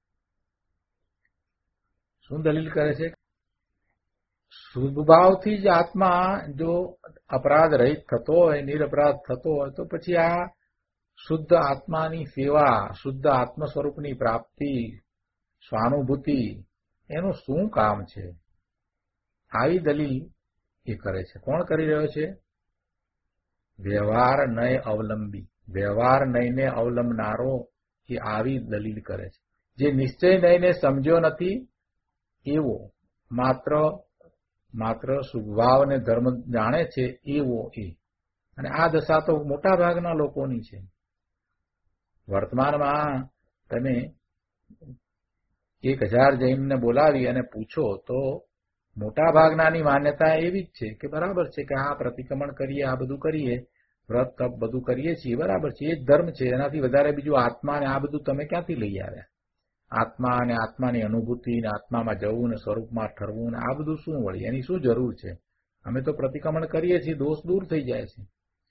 શું દલીલ કરે છે? શુભભાવથી જ આત્મા જો અપરાધ રહિત થતો હોય, નિરપરાધ થતો હોય, તો પછી આ શુદ્ધ આત્માની સેવા, શુદ્ધ આત્મ સ્વરૂપની પ્રાપ્તિ, સ્વાનુભૂતિ, એનું શું કામ છે? આવી દલીલ એ કરે છે. કોણ કરી રહ્યો છે? વ્યવહાર નય અવલંબી. વ્યવહાર નયને અવલંબનારો એ આવી દલીલ કરે છે. જે નિશ્ચય નહીને સમજ્યો નથી એવો, માત્ર માત્ર શુભભાવ અને ધર્મ જાણે છે એવો એ. અને આ દશા તો મોટા ભાગના લોકોની છે. વર્તમાનમાં તમે એક હજાર જૈનને બોલાવી અને પૂછો તો મોટા ભાગનાની માન્યતા એવી જ છે કે બરાબર છે કે આ પ્રતિક્રમણ કરીએ, આ બધું કરીએ, વ્રત તપ બધું કરીએ છીએ, બરાબર છે, એ જ ધર્મ છે. એનાથી વધારે બીજું આત્મા ને આ બધું તમે ક્યાંથી લઈ આવ્યા? આત્મા અને આત્માની અનુભૂતિ ને આત્મામાં જવું ને સ્વરૂપમાં ઠરવું ને આ બધું શું વળી? એની શું જરૂર છે? અમે તો પ્રતિક્રમણ કરીએ છીએ, દોષ દૂર થઈ જાય છે.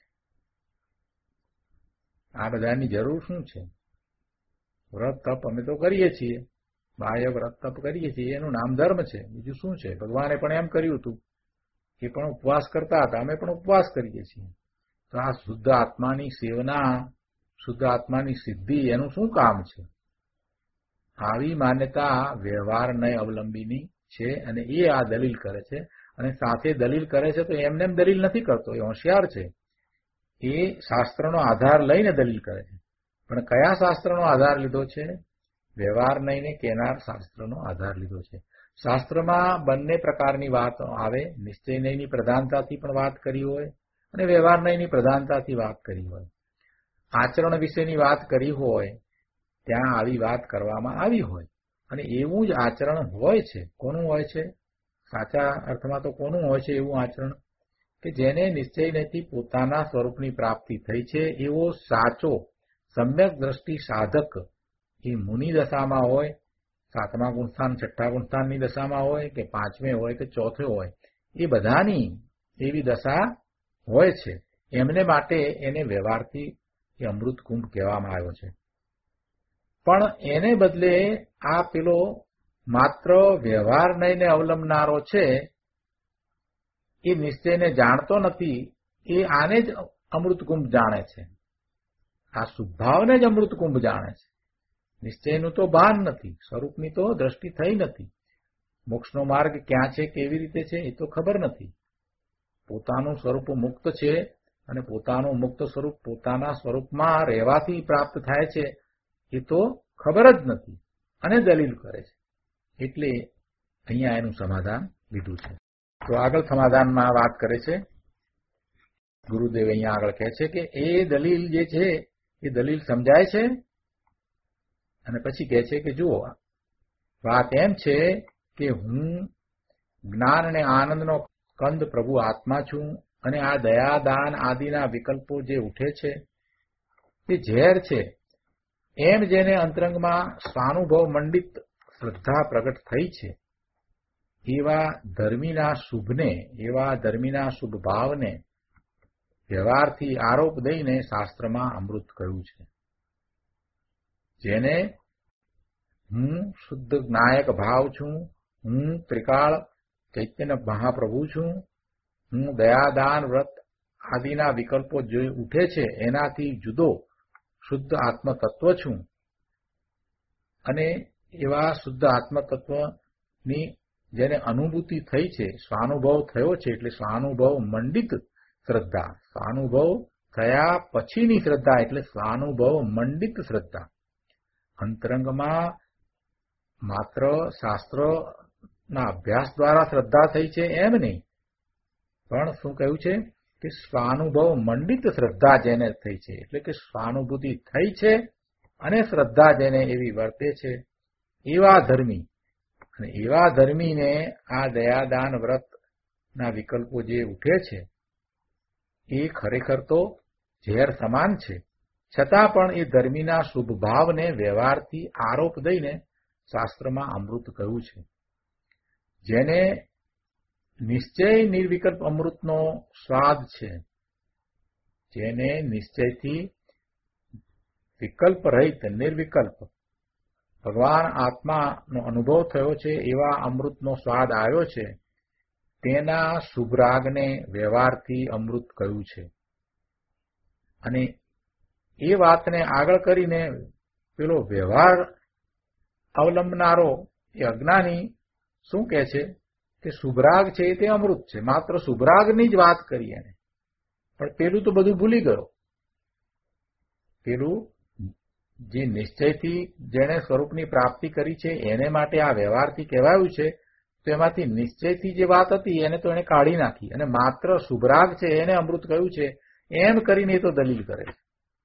આ બધાની જરૂર શું છે? વ્રત તપ અમે તો કરીએ છીએ, બાહ્ય વ્રત તપ કરીએ છીએ, એનું નામ ધર્મ છે. બીજું શું છે? ભગવાને પણ એમ કર્યું હતું, એ પણ ઉપવાસ કરતા હતા, અમે પણ ઉપવાસ કરીએ છીએ. તો આ શુદ્ધ આત્માની સેવના, શુદ્ધ આત્માની સિદ્ધિ, એનું શું કામ છે? આવી માન્યતા વ્યવહારને અવલંબીની છે અને એ આ દલીલ કરે છે. અને સાથે દલીલ કરે છે તો એમને એમ દલીલ નથી કરતો, એ હોશિયાર છે. એ શાસ્ત્રનો આધાર લઈને દલીલ કરે છે. પણ કયા શાસ્ત્રનો આધાર લીધો છે? વ્યવહાર નહીં કેનાર શાસ્ત્રનો આધાર લીધો છે. શાસ્ત્રમાં બંને પ્રકારની વાત આવે, નિશ્ચય નહીંની પ્રધાનતાથી પણ વાત કરી હોય અને વ્યવહાર નહીંની પ્રધાનતાથી વાત કરી હોય. આચરણ વિશેની વાત કરી હોય ત્યાં આવી વાત કરવામાં આવી હોય. અને એવું જ આચરણ હોય છે. કોનું હોય છે? સાચા અર્થમાં તો કોનું હોય છે એવું આચરણ? કે જેને નિશ્ચય નથી પોતાના સ્વરૂપની પ્રાપ્તિ થઈ છે એવો સાચો સમ્યક દ્રષ્ટિ સાધક એ મુનિ દશામાં હોય, સાતમા ગુણસ્થાન છઠ્ઠા ગુણસ્થાનની દશામાં હોય કે પાંચમે હોય કે ચોથે હોય, એ બધાની એવી દશા હોય છે. એમને માટે એને વ્યવહારથી એ અમૃત કુંભ કહેવામાં આવ્યો છે. પણ એને બદલે આ પેલો માત્ર વ્યવહાર નહીંને અવલંબનારો છે, એ નિશ્ચયને જાણતો નથી, એ આને જ અમૃત કુંભ જાણે છે. આ શુદ્ધભાવને જ અમૃત કુંભ જાણે છે. નિશ્ચયનું તો ભાન નથી, સ્વરૂપની તો દ્રષ્ટિ થઈ નથી, મોક્ષનો માર્ગ ક્યાં છે, કેવી રીતે છે એ તો ખબર નથી. પોતાનું સ્વરૂપ મુક્ત છે અને પોતાનું મુક્ત સ્વરૂપ પોતાના સ્વરૂપમાં રહેવાથી પ્રાપ્ત થાય છે એ તો ખબર જ નથી અને દલીલ કરે છે. એટલે અહીંયા એનું સમાધાન લીધું છે. તો આગળ સમાધાનમાં વાત કરે છે ગુરુદેવ. અહીંયા આગળ કહે છે કે એ દલીલ જે છે એ દલીલ સમજાય છે અને પછી કહે છે કે જુઓ, વાત એમ છે કે હું જ્ઞાન અને આનંદનો કંદ પ્રભુ આત્મા છું અને આ દયા દાન આદિના વિકલ્પો જે ઉઠે છે એ ઝેર છે. એમ જેને અંતરંગમાં સ્વાનુભવ મંડિત શ્રદ્ધા પ્રગટ થઈ છે એવા ધર્મીના શુભને, એવા ધર્મીના શુભ ભાવને વ્યવહારથી આરોપ દઈને શાસ્ત્રમાં અમૃત કહ્યું છે. જેને હું શુદ્ધ નાયક ભાવ છું, હું ત્રિકાળ ચૈતન્ય મહાપ્રભુ છું, હું દયાદાન વ્રત આદિના વિકલ્પો જે ઉઠે છે એનાથી જુદો શુદ્ધ આત્મતત્વ છું અને એવા શુદ્ધ આત્મતત્વની જેને અનુભૂતિ થઈ છે, સ્વાનુભવ થયો છે, એટલે સ્વાનુભવ મંડિત શ્રદ્ધા, સ્વાનુભવ થયા પછીની શ્રદ્ધા એટલે સ્વાનુભવ મંડિત શ્રદ્ધા. અંતરંગમાં માત્ર શાસ્ત્રના અભ્યાસ દ્વારા શ્રદ્ધા થઈ છે એમ નહીં, પણ શું કહ્યું છે કે સ્વાનુભવ મંડિત શ્રદ્ધા જેને થઈ છે, એટલે કે સ્વાનુભૂતિ થઈ છે અને શ્રદ્ધા જેને એવી વર્તે છે એવા ધર્મી. અને એવા ધર્મીને આ દયાદાન વ્રતના વિકલ્પો જે ઉઠે છે એ ખરેખર તો ઝેર સમાન છે, છતાં પણ એ ધર્મીના શુભ ભાવને વ્યવહારથી આરોપ દઈને શાસ્ત્રમાં અમૃત કહ્યું છે. જેને નિશ્ચય નિર્વિકલ્પ અમૃતનો સ્વાદ છે, જેને નિશ્ચયથી વિકલ્પ રહિત નિર્વિકલ્પ ભગવાન આત્માનો અનુભવ થયો છે એવા અમૃતનો સ્વાદ આવ્યો છે, તેના શુભરાગને વ્યવહારથી અમૃત કહ્યું છે. અને એ વાતને આગળ કરીને પેલો વ્યવહાર અવલંબનારો એ અજ્ઞાની શું કહે છે કે શુભરાગ છે તે અમૃત છે, માત્ર શુભરાગની જ વાત કરી એને, પણ પેલું તો બધું ભૂલી ગયો. પેલું જે નિશ્ચયથી જેણે સ્વરૂપની પ્રાપ્તિ કરી છે એને માટે આ વ્યવહારથી કહેવાયું છે, તો એમાંથી નિશ્ચયથી જે વાત હતી એને તો એને કાઢી નાખી અને માત્ર શુભરાગ છે એને અમૃત કહ્યું છે એમ કરીને એ તો દલીલ કરે છે.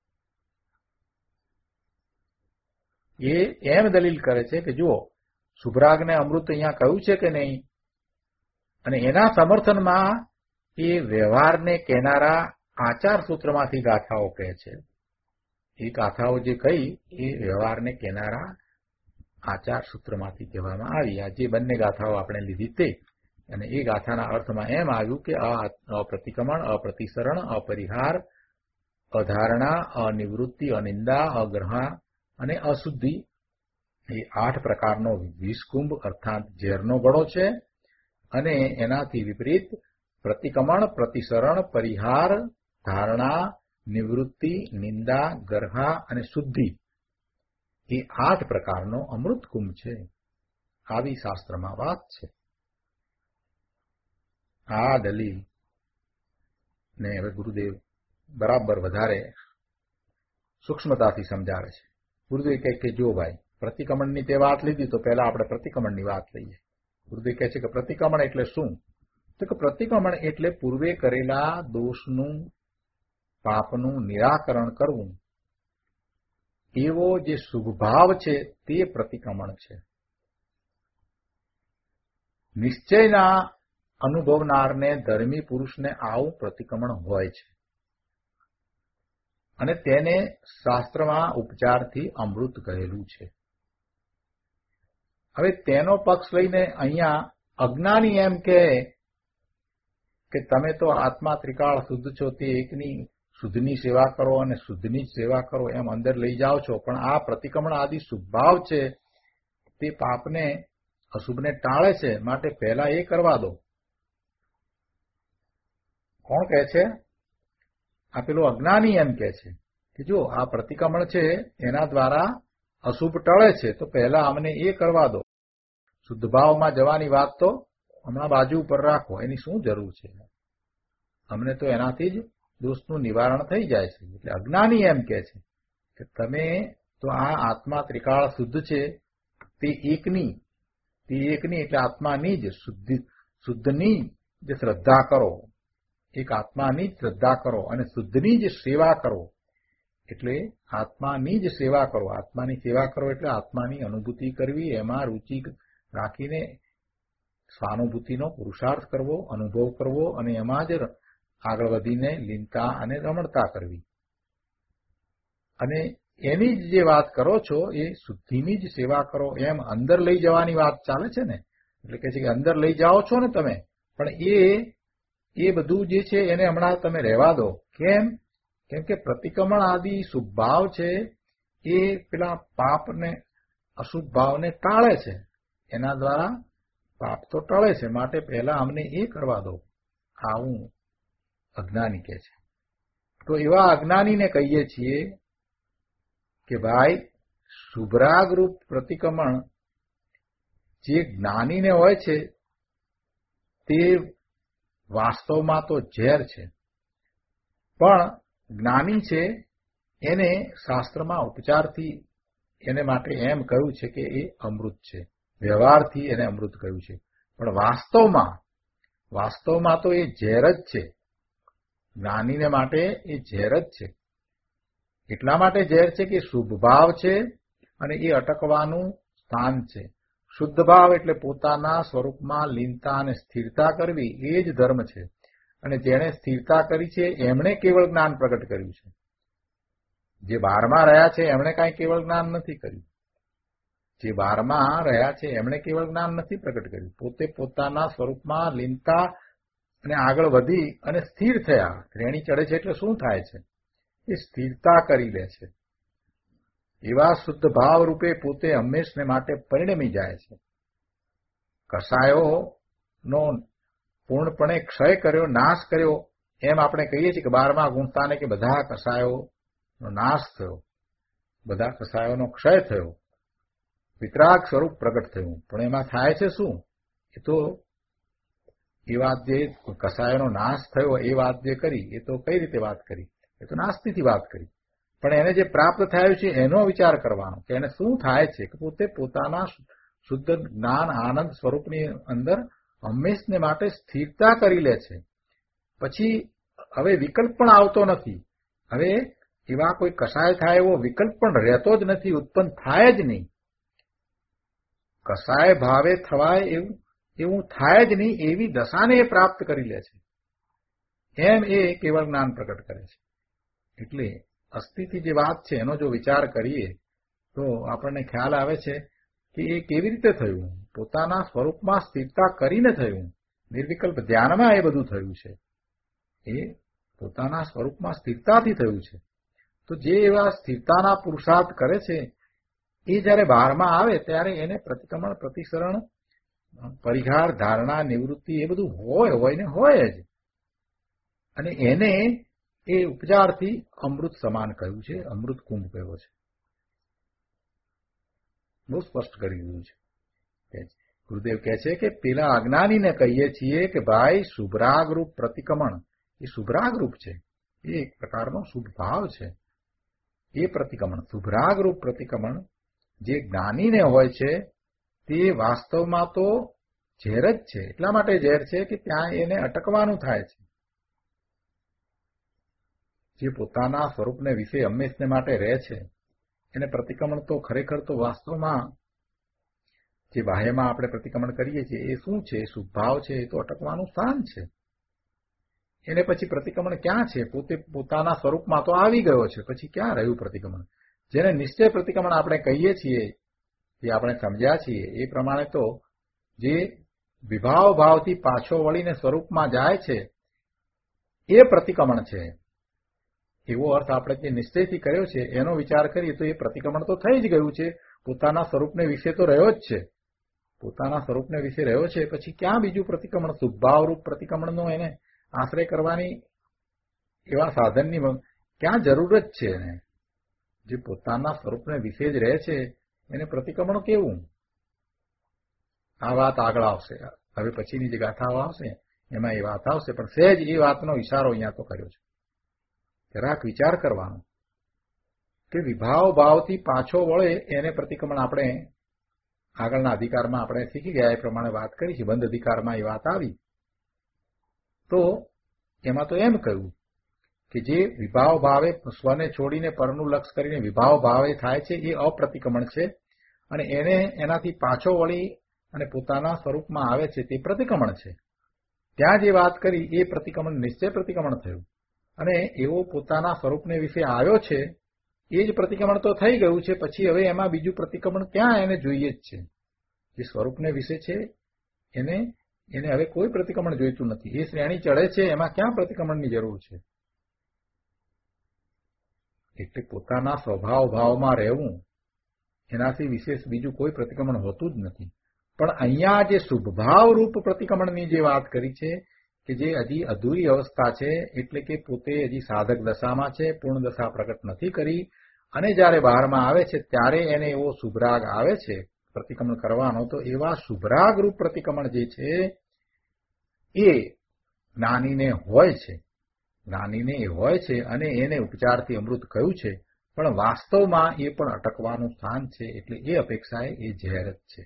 એ એમ દલીલ કરે છે કે જુઓ શુભરાગને અમૃત અહીંયા કહ્યું છે કે નહીં, અને એના સમર્થનમાં એ વ્યવહારને કહેનારા આચાર સૂત્રમાંથી ગાથાઓ કહે છે. એ ગાથાઓ જે કહી એ વ્યવહારને કહેનારા આચાર સૂત્રમાંથી કહેવામાં આવી. આ જે બંને ગાથાઓ આપણે લીધી તે, અને એ ગાથાના અર્થમાં એમ આવ્યું કે અપ્રતિક્રમણ, અપ્રતિસરણ, અપરિહાર, અધારણા, અનિવૃત્તિ, અનિંદા, અગ્રહા અને અશુદ્ધિ એ આઠ પ્રકારનો વિષકુંભ અર્થાત ઝેરનો ગળો છે. અને એનાથી વિપરીત પ્રતિક્રમણ, પ્રતિસરણ, પરિહાર, ધારણા, નિવૃત્તિ, નિંદા, ગર્હા અને શુદ્ધિ એ આઠ પ્રકારનો અમૃત કુંભ છે. આવી શાસ્ત્રમાં વાત છે. આ દલીલ ને હવે ગુરુદેવ બરાબર વધારે સૂક્ષ્મતાથી સમજાવે છે. ગુરુદેવ કહે કે જો ભાઈ પ્રતિક્રમણની તે વાત લીધી તો પહેલા આપણે પ્રતિક્રમણની વાત લઈએ. ગુરુદેવ કહે છે કે પ્રતિક્રમણ એટલે શું? તો કે પ્રતિક્રમણ એટલે પૂર્વે કરેલા દોષનું, પાપનું નિરાકરણ કરવું, એવો જે શુભભાવ છે તે પ્રતિક્રમણ છે. નિશ્ચયના અનુભવનારને, ધર્મી પુરુષને આવું પ્રતિક્રમણ હોય છે અને તેને શાસ્ત્રમાં ઉપચારથી અમૃત કહેલું છે. હવે તેનો પક્ષ લઈને અહીંયા અજ્ઞાની એમ કહે કે તમે તો આત્મા ત્રિકાળ શુદ્ધ છો, તે એકની શુદ્ધની સેવા કરો અને શુદ્ધની જ સેવા કરો એમ અંદર લઈ જાઓ છો, પણ આ પ્રતિક્રમણ આદિ શુભભાવ છે તે પાપને, અશુભને ટાળે છે, માટે પહેલા એ કરવા દો. કોણ કહે છે? આ પેલો અજ્ઞાની એમ કહે છે કે જો આ પ્રતિક્રમણ છે એના દ્વારા અશુભ ટળે છે, તો પહેલા અમને એ કરવા દો. શુદ્ધ ભાવમાં જવાની વાત તો હમણાં બાજુ ઉપર રાખો, એની શું જરૂર છે? અમને તો એનાથી જ દોષનું નિવારણ થઈ જાય છે. એટલે અજ્ઞાની એમ કહે છે કે તમે તો આ આત્મા ત્રિકાળ શુદ્ધ છે તે એકની તે એકની એટલે આત્માની જ શુદ્ધિ શુદ્ધની જ શ્રદ્ધા કરો, એક આત્માની જ શ્રદ્ધા કરો અને શુદ્ધની જ સેવા કરો. એટલે આત્માની જ સેવા કરો. આત્માની સેવા કરો એટલે આત્માની અનુભૂતિ કરવી, એમાં રુચિ રાખીને સ્વાનુભૂતિનો પુરુષાર્થ કરવો, અનુભવ કરવો અને એમાં જ આગળ વધીને લીનતા અને રમણતા કરવી. અને એની જ જે વાત કરો છો એ શુદ્ધિની જ સેવા કરો એમ અંદર લઈ જવાની વાત ચાલે છે ને. એટલે કે છે કે અંદર લઈ જાઓ છો ને તમે, પણ એ એ બધું જે છે એને હમણાં તમે રહેવા દો. કેમ? કેમ કે પ્રતિક્રમણ આદિ શુભભાવ છે એ પેલા પાપને, અશુભ ભાવને ટાળે છે. એના દ્વારા પાપ તો ટળે છે, માટે પહેલા અમને એ કરવા દો. આવું અજ્ઞાની કહે છે. તો એવા અજ્ઞાનીને કહીએ છીએ કે ભાઈ શુભરાગરૂપ પ્રતિક્રમણ જે જ્ઞાનીને હોય છે તે વાસ્તવમાં તો ઝેર છે, પણ જ્ઞાની છે એને શાસ્ત્રમાં ઉપચારથી એને માટે એમ કહ્યું છે કે એ અમૃત છે. વ્યવહારથી એને અમૃત કહ્યું છે, પણ વાસ્તવમાં વાસ્તવમાં તો એ ઝેર જ છે. જ્ઞાનીને માટે એ ઝેર જ છે. એટલા માટે ઝેર છે કે શુભ ભાવ છે અને એ અટકવાનું સ્થાન છે. શુદ્ધ ભાવ એટલે પોતાના સ્વરૂપમાં લીનતા અને સ્થિરતા કરવી, એ જ ધર્મ છે. અને જેણે સ્થિરતા કરી છે એમણે કેવળ જ્ઞાન પ્રગટ કર્યું છે. જે બહારમાં રહ્યા છે એમણે કાંઈ કેવળ જ્ઞાન નથી કર્યું. જે બહારમાં રહ્યા છે એમણે કેવળ જ્ઞાન નથી પ્રગટ કર્યું. પોતે પોતાના સ્વરૂપમાં લીનતા અને આગળ વધી અને સ્થિર થયા. શ્રેણી ચડે છે એટલે શું થાય છે? એ સ્થિરતા કરી લે છે. એવા શુદ્ધ ભાવ રૂપે પોતે હંમેશને માટે પરિણમી જાય છે. કસાયોનો પૂર્ણપણે ક્ષય કર્યો, નાશ કર્યો એમ આપણે કહીએ છીએ કે બારમા ગુણતાને કે બધા કસાયોનો નાશ થયો, બધા કસાયોનો ક્ષય થયો, વિતરાગ સ્વરૂપ પ્રગટ થયું. પણ એમાં થાય છે શું? એ તો એ વાત જે કસાયોનો નાશ થયો એ વાત જે કરી એ તો કઈ રીતે વાત કરી? એ તો નાસ્તિથી વાત કરી. પણ એને જે પ્રાપ્ત થયું છે એનો વિચાર કરવાનો કે એને શું થાય છે કે પોતે પોતાના શુદ્ધ જ્ઞાન આનંદ સ્વરૂપની અંદર હંમેશને માટે સ્થિરતા કરી લે છે. પછી હવે વિકલ્પ પણ આવતો નથી. હવે એવા કોઈ કસાય થાય એવો વિકલ્પ પણ રહેતો જ નથી, ઉત્પન્ન થાય જ નહીં. કસાય ભાવે થવાય એવું એવું થાય જ નહીં એવી દશાને એ પ્રાપ્ત કરી લે છે. એમ એ કેવળ જ્ઞાન પ્રગટ કરે છે. એટલે અસ્થિથી જે વાત છે એનો જો વિચાર કરીએ તો આપણને ખ્યાલ આવે છે કે એ કેવી રીતે થયું. પોતાના સ્વરૂપમાં સ્થિરતા કરીને થયું. નિર્વિકલ્પ ધ્યાનમાં એ બધું થયું છે. એ પોતાના સ્વરૂપમાં સ્થિરતાથી થયું છે. તો જે એવા સ્થિરતાના પુરુષાર્થ કરે છે એ જયારે બહારમાં આવે ત્યારે એને પ્રતિક્રમણ પ્રતિસરણ પરિહાર ધારણા નિવૃત્તિ એ બધું હોય હોય ને હોય જ. અને એને એ ઉપચારથી અમૃત સમાન કહ્યું છે, અમૃત કુંભ કહ્યો છે. બહુ સ્પષ્ટ કરી દીધું છે. ગુરુદેવ કહે છે કે પેલા અજ્ઞાનીને કહીએ છીએ કે ભાઈ શુભરાગરૂપ પ્રતિક્રમણ એ શુભરાગરૂપ છે, એ એક પ્રકારનો શુભ ભાવ છે. એ પ્રતિક્રમણ શુભરાગરૂપ પ્રતિક્રમણ જે જ્ઞાનીને હોય છે તે વાસ્તવમાં તો ઝેર જ છે. એટલા માટે ઝેર છે કે ત્યાં એને અટકવાનું થાય છે. જે પોતાના સ્વરૂપને વિશે હંમેશને માટે રહે છે એને પ્રતિક્રમણ તો ખરેખર તો વાસ્તવમાં જે બાહ્યમાં આપણે પ્રતિક્રમણ કરીએ છીએ એ શું છે? શુભભાવ છે. એ તો અટકવાનું સ્થાન છે. એને પછી પ્રતિક્રમણ ક્યાં છે? પોતે પોતાના સ્વરૂપમાં તો આવી ગયો છે. પછી ક્યાં રહ્યું પ્રતિક્રમણ? જેને નિશ્ચય પ્રતિક્રમણ આપણે કહીએ છીએ, જે આપણે સમજ્યા છીએ એ પ્રમાણે તો જે વિભાવ ભાવથી પાછો વળીને સ્વરૂપમાં જાય છે એ પ્રતિક્રમણ છે. એવો અર્થ આપણે જે નિશ્ચયથી કર્યો છે એનો વિચાર કરીએ તો એ પ્રતિક્રમણ તો થઈ જ ગયું છે. પોતાના સ્વરૂપને વિશે તો રહ્યો જ છે. પોતાના સ્વરૂપને વિશે રહ્યો છે. પછી ક્યાં બીજું પ્રતિક્રમણ? શુભભાવરૂપ પ્રતિક્રમણનો એને આશ્રય કરવાની એવા સાધનની ક્યાં જરૂર જ છે? એને જે પોતાના સ્વરૂપને વિશે જ રહે છે એને પ્રતિક્રમણ કેવું? આ વાત આગળ આવશે. હવે પછીની જે ગાથાઓ આવશે એમાં એ વાત આવશે, પણ સહેજ એ વાતનો ઇશારો અહીંયા તો કર્યો છે. જરાક વિચાર કરવાનો કે વિભાવ ભાવથી પાછો વળે એને પ્રતિક્રમણ આપણે આગળના અધિકારમાં આપણે શીખી ગયા એ પ્રમાણે વાત કરી છે. બંધ અધિકારમાં એ વાત આવી તો એમાં તો એમ કહ્યું કે જે વિભાવ ભાવે સ્વને છોડીને પરનું લક્ષ કરીને વિભાવ ભાવે થાય છે એ અપ્રતિક્રમણ છે. અને એને એનાથી પાછો વળી અને પોતાના સ્વરૂપમાં આવે છે તે પ્રતિક્રમણ છે. ત્યાં જે વાત કરી એ પ્રતિક્રમણ નિશ્ચય પ્રતિક્રમણ થયું. અને એવો પોતાના સ્વરૂપને વિશે આવ્યો છે એ જ પ્રતિક્રમણ તો થઈ ગયું છે. પછી હવે એમાં બીજું પ્રતિક્રમણ ક્યાં એને જોઈએ જ છે? જે સ્વરૂપને વિશે છે એને એને હવે કોઈ પ્રતિક્રમણ જોઈતું નથી. એ શ્રેણી ચડે છે એમાં ક્યાં પ્રતિક્રમણની જરૂર છે? એટલે પોતાના સ્વભાવ ભાવમાં રહેવું એનાથી વિશેષ બીજું કોઈ પ્રતિક્રમણ હોતું જ નથી. પણ અહીંયા જે શુભભાવ રૂપ પ્રતિક્રમણની જે વાત કરી છે કે જે હજી અધૂરી અવસ્થા છે, એટલે કે પોતે હજી સાધક દશામાં છે, પૂર્ણ દશા પ્રગટ નથી કરી, અને જ્યારે બહારમાં આવે છે ત્યારે એને એવો શુભરાગ આવે છે પ્રતિક્રમણ કરવાનો, તો એવા શુભરાગ રૂપ પ્રતિક્રમણ જે છે એ જ્ઞાનીને હોય છે. જ્ઞાનીને એ હોય છે અને એને ઉપચારથી અમૃત કહ્યું છે, પણ વાસ્તવમાં એ પણ અટકવાનું સ્થાન છે. એટલે એ અપેક્ષાએ એ ઝેર જ છે.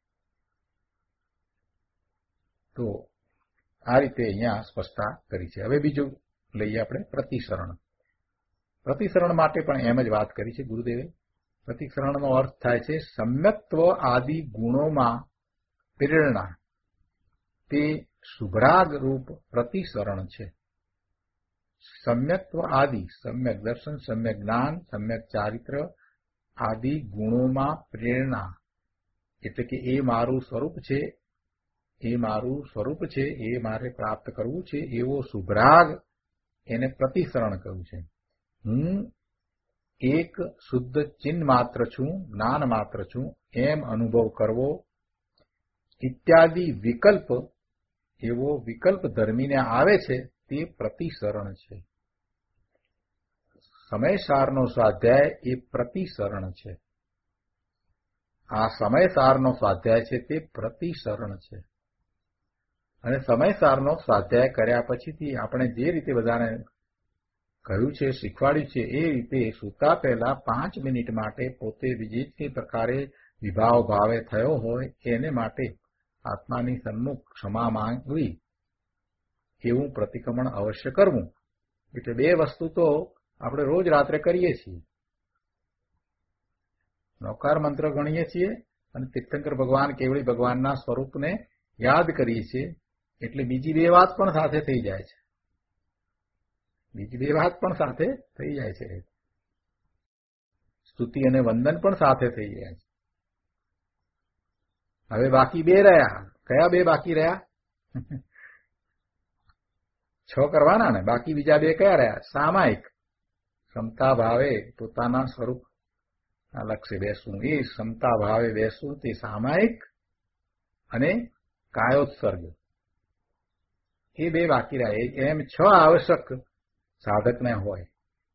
તો આ રીતે અહીંયા સ્પષ્ટતા કરી છે. હવે બીજું લઈએ આપણે પ્રતિસરણ. પ્રતિસરણ માટે પણ એમ જ વાત કરી છે ગુરુદેવે. પ્રતિસરણનો અર્થ થાય છે સમ્યક્ત્વ આદિ ગુણોમાં પ્રેરણા. તે શુભરાગ રૂપ પ્રતિસરણ છે. સમ્યક્ત્વ આદિ, સમ્યક દર્શન, સમ્યક જ્ઞાન, સમ્યક ચારિત્ર આદિ ગુણોમાં પ્રેરણા. એટલે કે એ મારું સ્વરૂપ છે, એ મારું સ્વરૂપ છે, એ મારે પ્રાપ્ત કરવું છે, એવો શુભરાગ એને પ્રતિસરણ કહ્યું છે. હું એક શુદ્ધ ચિહ્ન માત્ર છું, જ્ઞાન માત્ર છું, એમ અનુભવ કરવો ઇત્યાદિ વિકલ્પ, એવો વિકલ્પ ધર્મીને આવે છે તે પ્રતિસરણ છે. સમયસારનો સ્વાધ્યાય એ પ્રતિસરણ છે. આ સમયસારનો સ્વાધ્યાય છે તે પ્રતિસરણ છે. અને સમયસારનો સ્વાધ્યાય કર્યા પછીથી આપણે જે રીતે બધાને કહ્યું છે, શીખવાડ્યું છે એ રીતે સૂતા પહેલા પાંચ મિનિટ માટે પોતે વિજિતની પ્રકારે વિભાવ ભાવે થયો હોય એને માટે આત્માની સન્મુખ ક્ષમા માંગવી એવું પ્રતિક્રમણ અવશ્ય કરવું. એટલે બે વસ્તુ તો આપણે રોજ રાત્રે કરીએ છીએ. નૌકાર મંત્ર ગણીએ છીએ અને તીર્થંકર ભગવાન કેવળી ભગવાનના સ્વરૂપને યાદ કરીએ છીએ. એટલે બીજી બે વાત પણ સાથે થઈ જાય છે. બીજી બે વાત પણ સાથે થઈ જાય છે. સ્તુતિ અને વંદન પણ સાથે થઈ જાય છે. હવે બાકી બે રહ્યા. કયા બે બાકી રહ્યા? છ કરવાના ને. બાકી બીજા બે કયા રહ્યા? સામાયિક ક્ષમતા ભાવે પોતાના સ્વરૂપ લક્ષ્ય બેસવું, એ ક્ષમતા ભાવે બેસવું તે સામાયિક, અને કાયોત્સર્ગ એ બે બાકી રહ્યા. એમ છ આવશ્યક સાધકને હોય.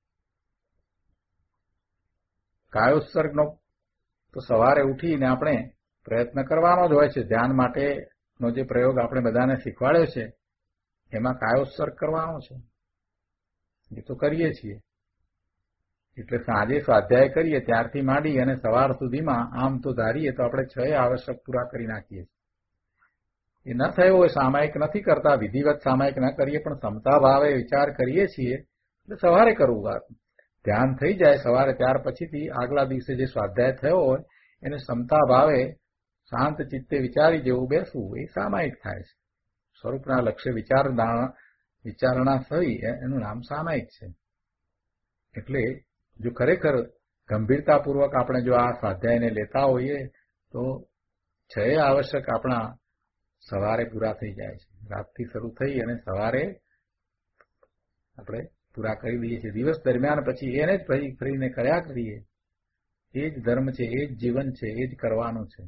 કાયોત્સર્ગનો તો સવારે ઉઠીને આપણે પ્રયત્ન કરવાનો જ હોય છે. ધ્યાન માટેનો જે પ્રયોગ આપણે બધાને શીખવાડ્યો છે એમાં કાયોત્સર્ગ કરવાનો છે. એ તો કરીએ છીએ. એટલે સાંજે સ્વાધ્યાય કરીએ ત્યારથી માંડી અને સવાર સુધીમાં આમ તો ધારીએ તો આપણે છ આવશ્યક પૂરા કરી નાખીએ. એ ન થયો હોય, સામાયિક નથી કરતા, વિધિવત સામાયિક ન કરીએ પણ ક્ષમતા ભાવે વિચાર કરીએ છીએ એટલે સવારે કરવું. ધ્યાન થઈ જાય સવારે, ત્યાર પછીથી આગલા દિવસે જે સ્વાધ્યાય થયો હોય એને ક્ષમતા ભાવે શાંત ચિત્તે વિચારી જેવું બેસવું, એ સામાયિક થાય છે. સ્વરૂપના લક્ષ્ય વિચારણા વિચારણા થઈ એનું નામ સામાયિક છે. એટલે જો ખરેખર ગંભીરતાપૂર્વક આપણે જો આ સ્વાધ્યાયને લેતા હોઈએ તો છ આવશ્યક આપણા સવારે પૂરા થઈ જાય છે. રાતથી શરૂ થઈ અને સવારે આપણે પૂરા કરી દઈએ છીએ. દિવસ દરમિયાન પછી એને જ ફરી ફરીને કર્યા કરીએ. એ જ ધર્મ છે, એ જ જીવન છે, એ જ કરવાનું છે.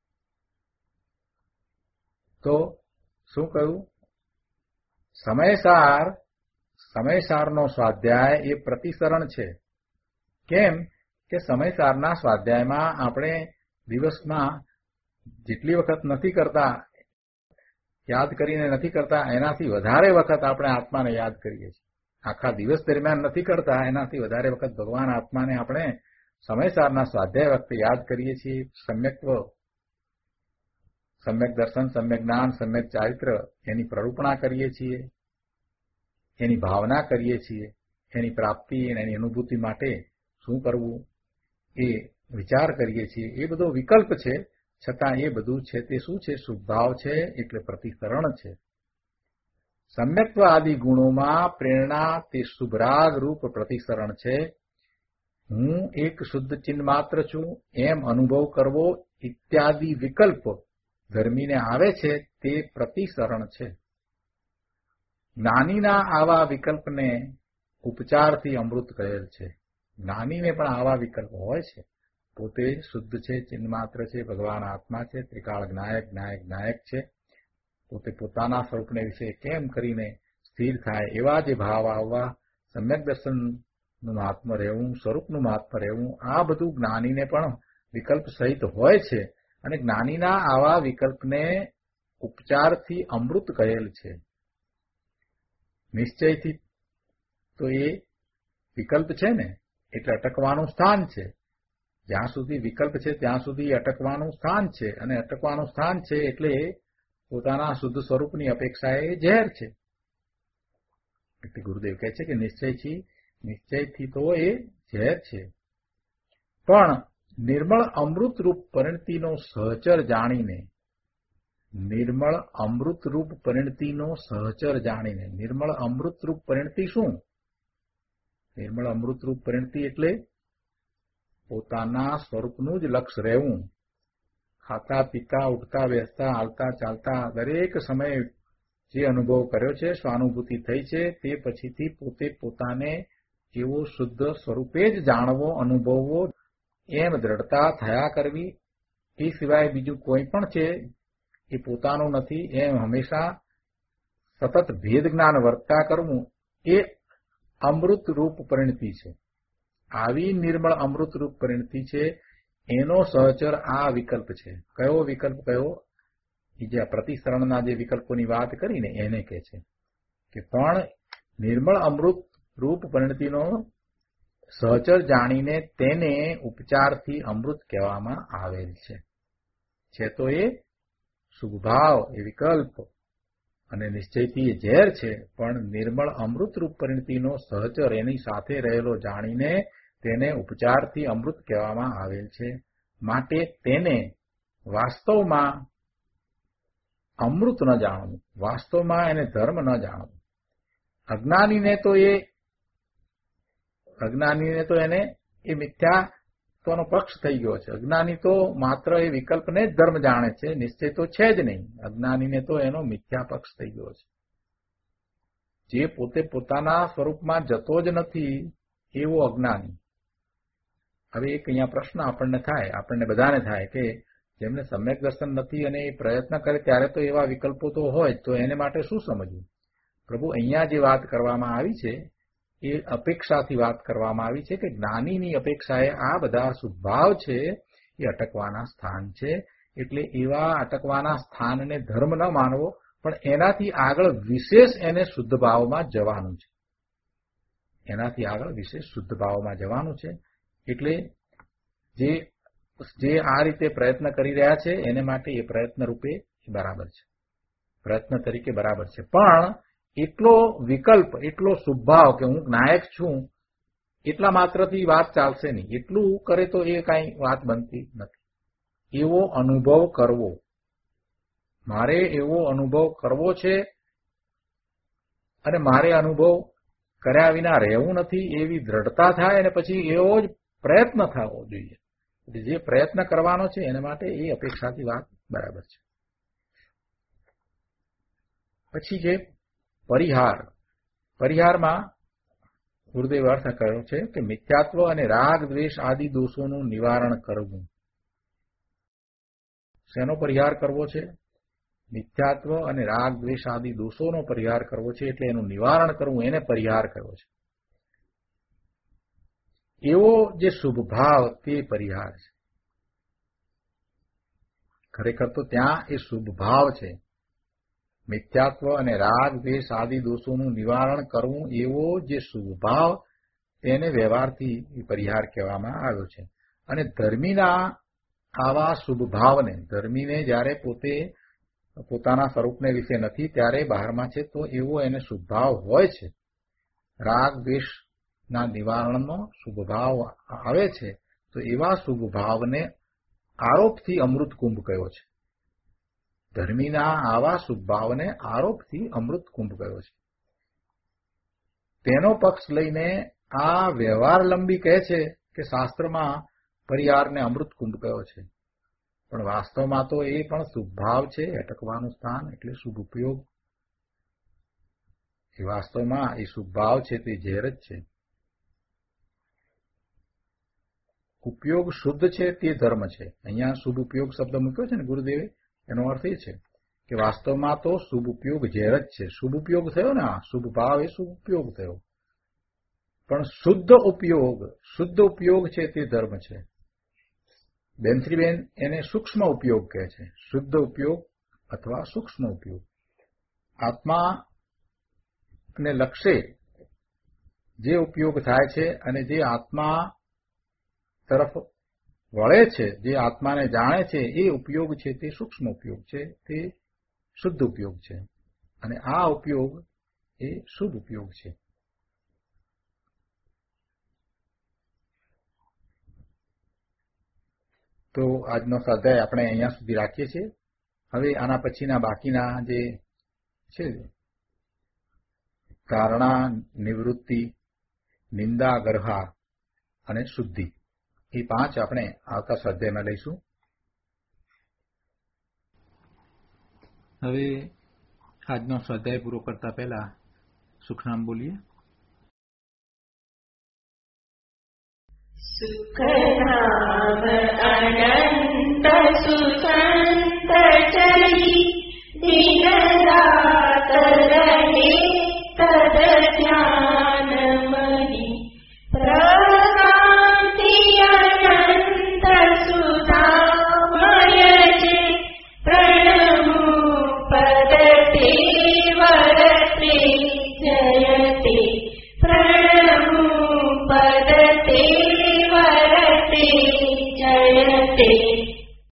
તો શું કહ્યું? સમયસાર સમયસારનો સ્વાધ્યાય એ પ્રતિસરણ છે. કેમ કે સમયસારના સ્વાધ્યાયમાં આપણે દિવસમાં જેટલી વખત નથી કરતા, યાદ કરીને નથી કરતા, એનાથી વધારે વખત આપણે આત્માને યાદ કરીએ છીએ. આખા દિવસ દરમિયાન નથી કરતા એનાથી વધારે વખત ભગવાન આત્માને આપણે સમયસારના સ્વાધ્યાય વખતે યાદ કરીએ છીએ. સમ્યક્ત્વ, સમ્યક દર્શન, સમ્યક જ્ઞાન, સમ્યક ચારિત્ર એની પ્રરૂપણા કરીએ છીએ, એની ભાવના કરીએ છીએ. એની પ્રાપ્તિ અને એની અનુભૂતિ માટે શું કરવું એ વિચાર કરીએ છીએ. એ બધો વિકલ્પ છે, છતાં એ બધું છે તે શું છે? શુભભાવ છે, એટલે પ્રતિકરણ છે. સમ્યક્ત્વ આદિ ગુણોમાં પ્રેરણા તે શુભરાગ રૂપ પ્રતિસરણ છે. હું એક શુદ્ધ ચિહ્ન માત્ર છું એમ અનુભવ કરવો ઇત્યાદિ વિકલ્પ ધર્મીને આવે છે તે પ્રતિસરણ છે. જ્ઞાનીના આવા વિકલ્પને ઉપચારથી અમૃત કહેલ છે. જ્ઞાનીને પણ આવા વિકલ્પ હોય છે. પોતે શુદ્ધ છે, ચિહ્ન માત્ર છે, ભગવાન આત્મા છે, ત્રિકાળ જ્ઞાયક જ્ઞાયક જ્ઞાયક છે. પોતે પોતાના સ્વરૂપને વિશે કેમ કરીને સ્થિર થાય એવા જે ભાવ આવવા, સમ્યક દર્શનનું મહાત્મ્ય રહેવું, સ્વરૂપનું મહાત્મ્ય રહેવું, આ બધું જ્ઞાનીને પણ વિકલ્પ સહિત હોય છે. અને જ્ઞાનીના આવા વિકલ્પને ઉપચારથી અમૃત કહેલ છે. નિશ્ચયથી તો એ વિકલ્પ છે ને, એટલે અટકવાનું સ્થાન છે. જ્યાં સુધી વિકલ્પ છે ત્યાં સુધી અટકવાનું સ્થાન છે, અને અટકવાનું સ્થાન છે એટલે પોતાના શુદ્ધ સ્વરૂપની અપેક્ષા એ ઝેર છે. એટલે ગુરુદેવ કહે છે કે નિશ્ચયથી નિશ્ચયથી તો એ ઝેર છે. પણ નિર્મળ અમૃતરૂપ પરિણતિનો સહચર જાણીને, નિર્મળ અમૃતરૂપ પરિણતિનો સહચર જાણીને, નિર્મળ અમૃતરૂપ પરિણતિ શું? નિર્મળ અમૃતરૂપ પરિણતિ એટલે પોતાના સ્વરૂપનું જ લક્ષ્ય રહેવું. ખાતા પીતા, ઉઠતા બેસતા, હાલતા ચાલતા દરેક સમયે જે અનુભવ કર્યો છે, સ્વાનુભૂતિ થઈ છે, તે પછીથી પોતે પોતાને એવો શુદ્ધ સ્વરૂપે જ જાણવો, અનુભવવો, એમ દ્રઢતા થયા કરવી. એ સિવાય બીજું કોઈ પણ છે એ પોતાનું નથી એમ હંમેશા સતત ભેદ જ્ઞાન વર્તા કરવું, એ અમૃત રૂપ પરિણતિ છે. આવી નિર્મળ અમૃત રૂપ પરિણતિ છે. એનો સહચર આ વિકલ્પ છે. કયો વિકલ્પ? કયો? એ જે પ્રતિસરણના જે વિકલ્પોની વાત કરીને એને કહે છે કે પણ નિર્મળ અમૃત રૂપ પરિણતિનો સહચર જાણીને તેને ઉપચારથી અમૃત કહેવામાં આવેલ છે. છે તો એ શુભભાવ, એ વિકલ્પ અને નિશ્ચયથી એ ઝેર છે, પણ નિર્મળ અમૃત રૂપ પરિણતિનો સહચર એની સાથે રહેલો જાણીને તેને ઉપચારથી અમૃત કહેવામાં આવેલ છે. માટે તેને વાસ્તવમાં અમૃત ન જાણવું, વાસ્તવમાં એને ધર્મ ન જાણવું. અજ્ઞાનીને તો એ અજ્ઞાનીને તો એને એ મિથ્યાત્વનો પક્ષ થઈ ગયો છે. અજ્ઞાની તો માત્ર એ વિકલ્પને જ ધર્મ જાણે છે, નિશ્ચય તો છે જ નહીં. અજ્ઞાનીને તો એનો મિથ્યા પક્ષ થઈ ગયો છે. જે પોતે પોતાના સ્વરૂપમાં જતો જ નથી એવો અજ્ઞાની. હવે એક અહીંયા પ્રશ્ન આપણને થાય, આપણને બધાને થાય કે જેમને સમ્યક દર્શન નથી અને એ પ્રયત્ન કરે ત્યારે તો એવા વિકલ્પો તો હોય, તો એને માટે શું સમજવું? પ્રભુ અહીંયા જે વાત કરવામાં આવી છે એ અપેક્ષાથી વાત કરવામાં આવી છે કે જ્ઞાનીની અપેક્ષાએ આ બધા શુભભાવ છે એ અટકવાના સ્થાન છે. એટલે એવા અટકવાના સ્થાનને ધર્મ ન માનવો, પણ એનાથી આગળ વિશેષ એને શુદ્ધ ભાવમાં જવાનું છે. એનાથી આગળ વિશેષ શુદ્ધ ભાવમાં જવાનું છે. એટલે જે જે આ રીતે પ્રયત્ન કરી રહ્યા છે એને માટે એ પ્રયત્ન રૂપે બરાબર છે, પ્રયત્ન તરીકે બરાબર છે. પણ એટલો વિકલ્પ, એટલો શુભભાવ કે હું નાયક છું એટલા માત્રથી વાત ચાલશે નહીં. એટલું કરે તો એ કાંઈ વાત બનતી નથી. એવો અનુભવ કરવો, મારે એવો અનુભવ કરવો છે અને મારે અનુભવ કર્યા વિના રહેવું નથી એવી દ્રઢતા થાય અને પછી એવો જ પ્રયત્ન થવો જોઈએ. જે પ્રયત્ન કરવાનો છે એના માટે એ અપેક્ષાથી વાત બરાબર છે. પછી છે પરિહાર. પરિહારમાં ગુરુદેવ અર્થ કર્યો છે કે મિથ્યાત્વ અને રાગ દ્વેષ આદિ દોષોનું નિવારણ કરવું. શેનો પરિહાર કરવો છે? મિથ્યાત્વ અને રાગ દ્વેષ આદિ દોષોનો પરિહાર કરવો છે. એટલે એનું નિવારણ કરવું, એને પરિહાર કરવો છે. એવો જે શુભ ભાવ તે પરિહાર છે. ખરેખર તો ત્યાં એ શુભ ભાવ છે. મિથ્યાત્વ અને રાગ દ્વેષ આદિ દોષોનું નિવારણ કરવું એવો જે શુભ ભાવ તેને વ્યવહારથી પરિહાર કહેવામાં આવ્યો છે. અને ધર્મીના આવા શુભ ભાવને, ધર્મીને જ્યારે પોતે પોતાના સ્વરૂપને વિશે નથી ત્યારે બહારમાં છે તો એવો એને શુભ ભાવ હોય છે. રાગ દ્વેષ ના નિવારણનો શુભ ભાવ આવે છે તો એવા શુભ ભાવને આરોપથી અમૃત કુંભ કયો છે. ધર્મીના આવા શુભ ભાવને આરોપથી અમૃત કુંભ કયો છે. તેનો પક્ષ લઈને આ વ્યવહારલંબી કહે છે કે શાસ્ત્રમાં પરિહારને અમૃત કુંભ કયો છે, પણ વાસ્તવમાં તો એ પણ શુભ ભાવ છે. અટકવાનું સ્થાન એટલે શુભ ઉપયોગ. એ વાસ્તવમાં એ શુભ ભાવ છે તે ઝેર જ છે. ઉપયોગ શુદ્ધ છે તે ધર્મ છે. અહીંયા શુભ ઉપયોગ શબ્દ મૂક્યો છે ને ગુરુદેવે, એનો અર્થ એ છે કે વાસ્તવમાં તો શુભ ઉપયોગ ઝેર જ છે. શુભ ઉપયોગ થયો ને, આ શુભ ભાવ એ શુભ ઉપયોગ થયો, પણ શુદ્ધ ઉપયોગ, શુદ્ધ ઉપયોગ છે તે ધર્મ છે. બેનશ્રીબેન એને સૂક્ષ્મ ઉપયોગ કહે છે. શુદ્ધ ઉપયોગ અથવા સૂક્ષ્મ ઉપયોગ. આત્માને લક્ષે જે ઉપયોગ થાય છે અને જે આત્મા તરફ વળે છે, જે આત્માને જાણે છે, એ ઉપયોગ છે તે સૂક્ષ્મ ઉપયોગ છે, તે શુદ્ધ ઉપયોગ છે. અને આ ઉપયોગ એ શુભ ઉપયોગ છે. તો આજનો સ્વાધ્યાય આપણે અહીંયા સુધી રાખીએ છીએ. હવે આના પછીના બાકીના જે છે ધારણા, નિવૃત્તિ, નિંદા, ગર્હા અને શુદ્ધિ, એ પાંચ આપણે આવતા સ્વાધ્યાયમાં લઈશું. હવે આજનો સ્વાધ્યાય પૂરો કરતા પહેલા સુખનામ બોલીએ. સુખનામ અનંત સુસંત ચરી દિન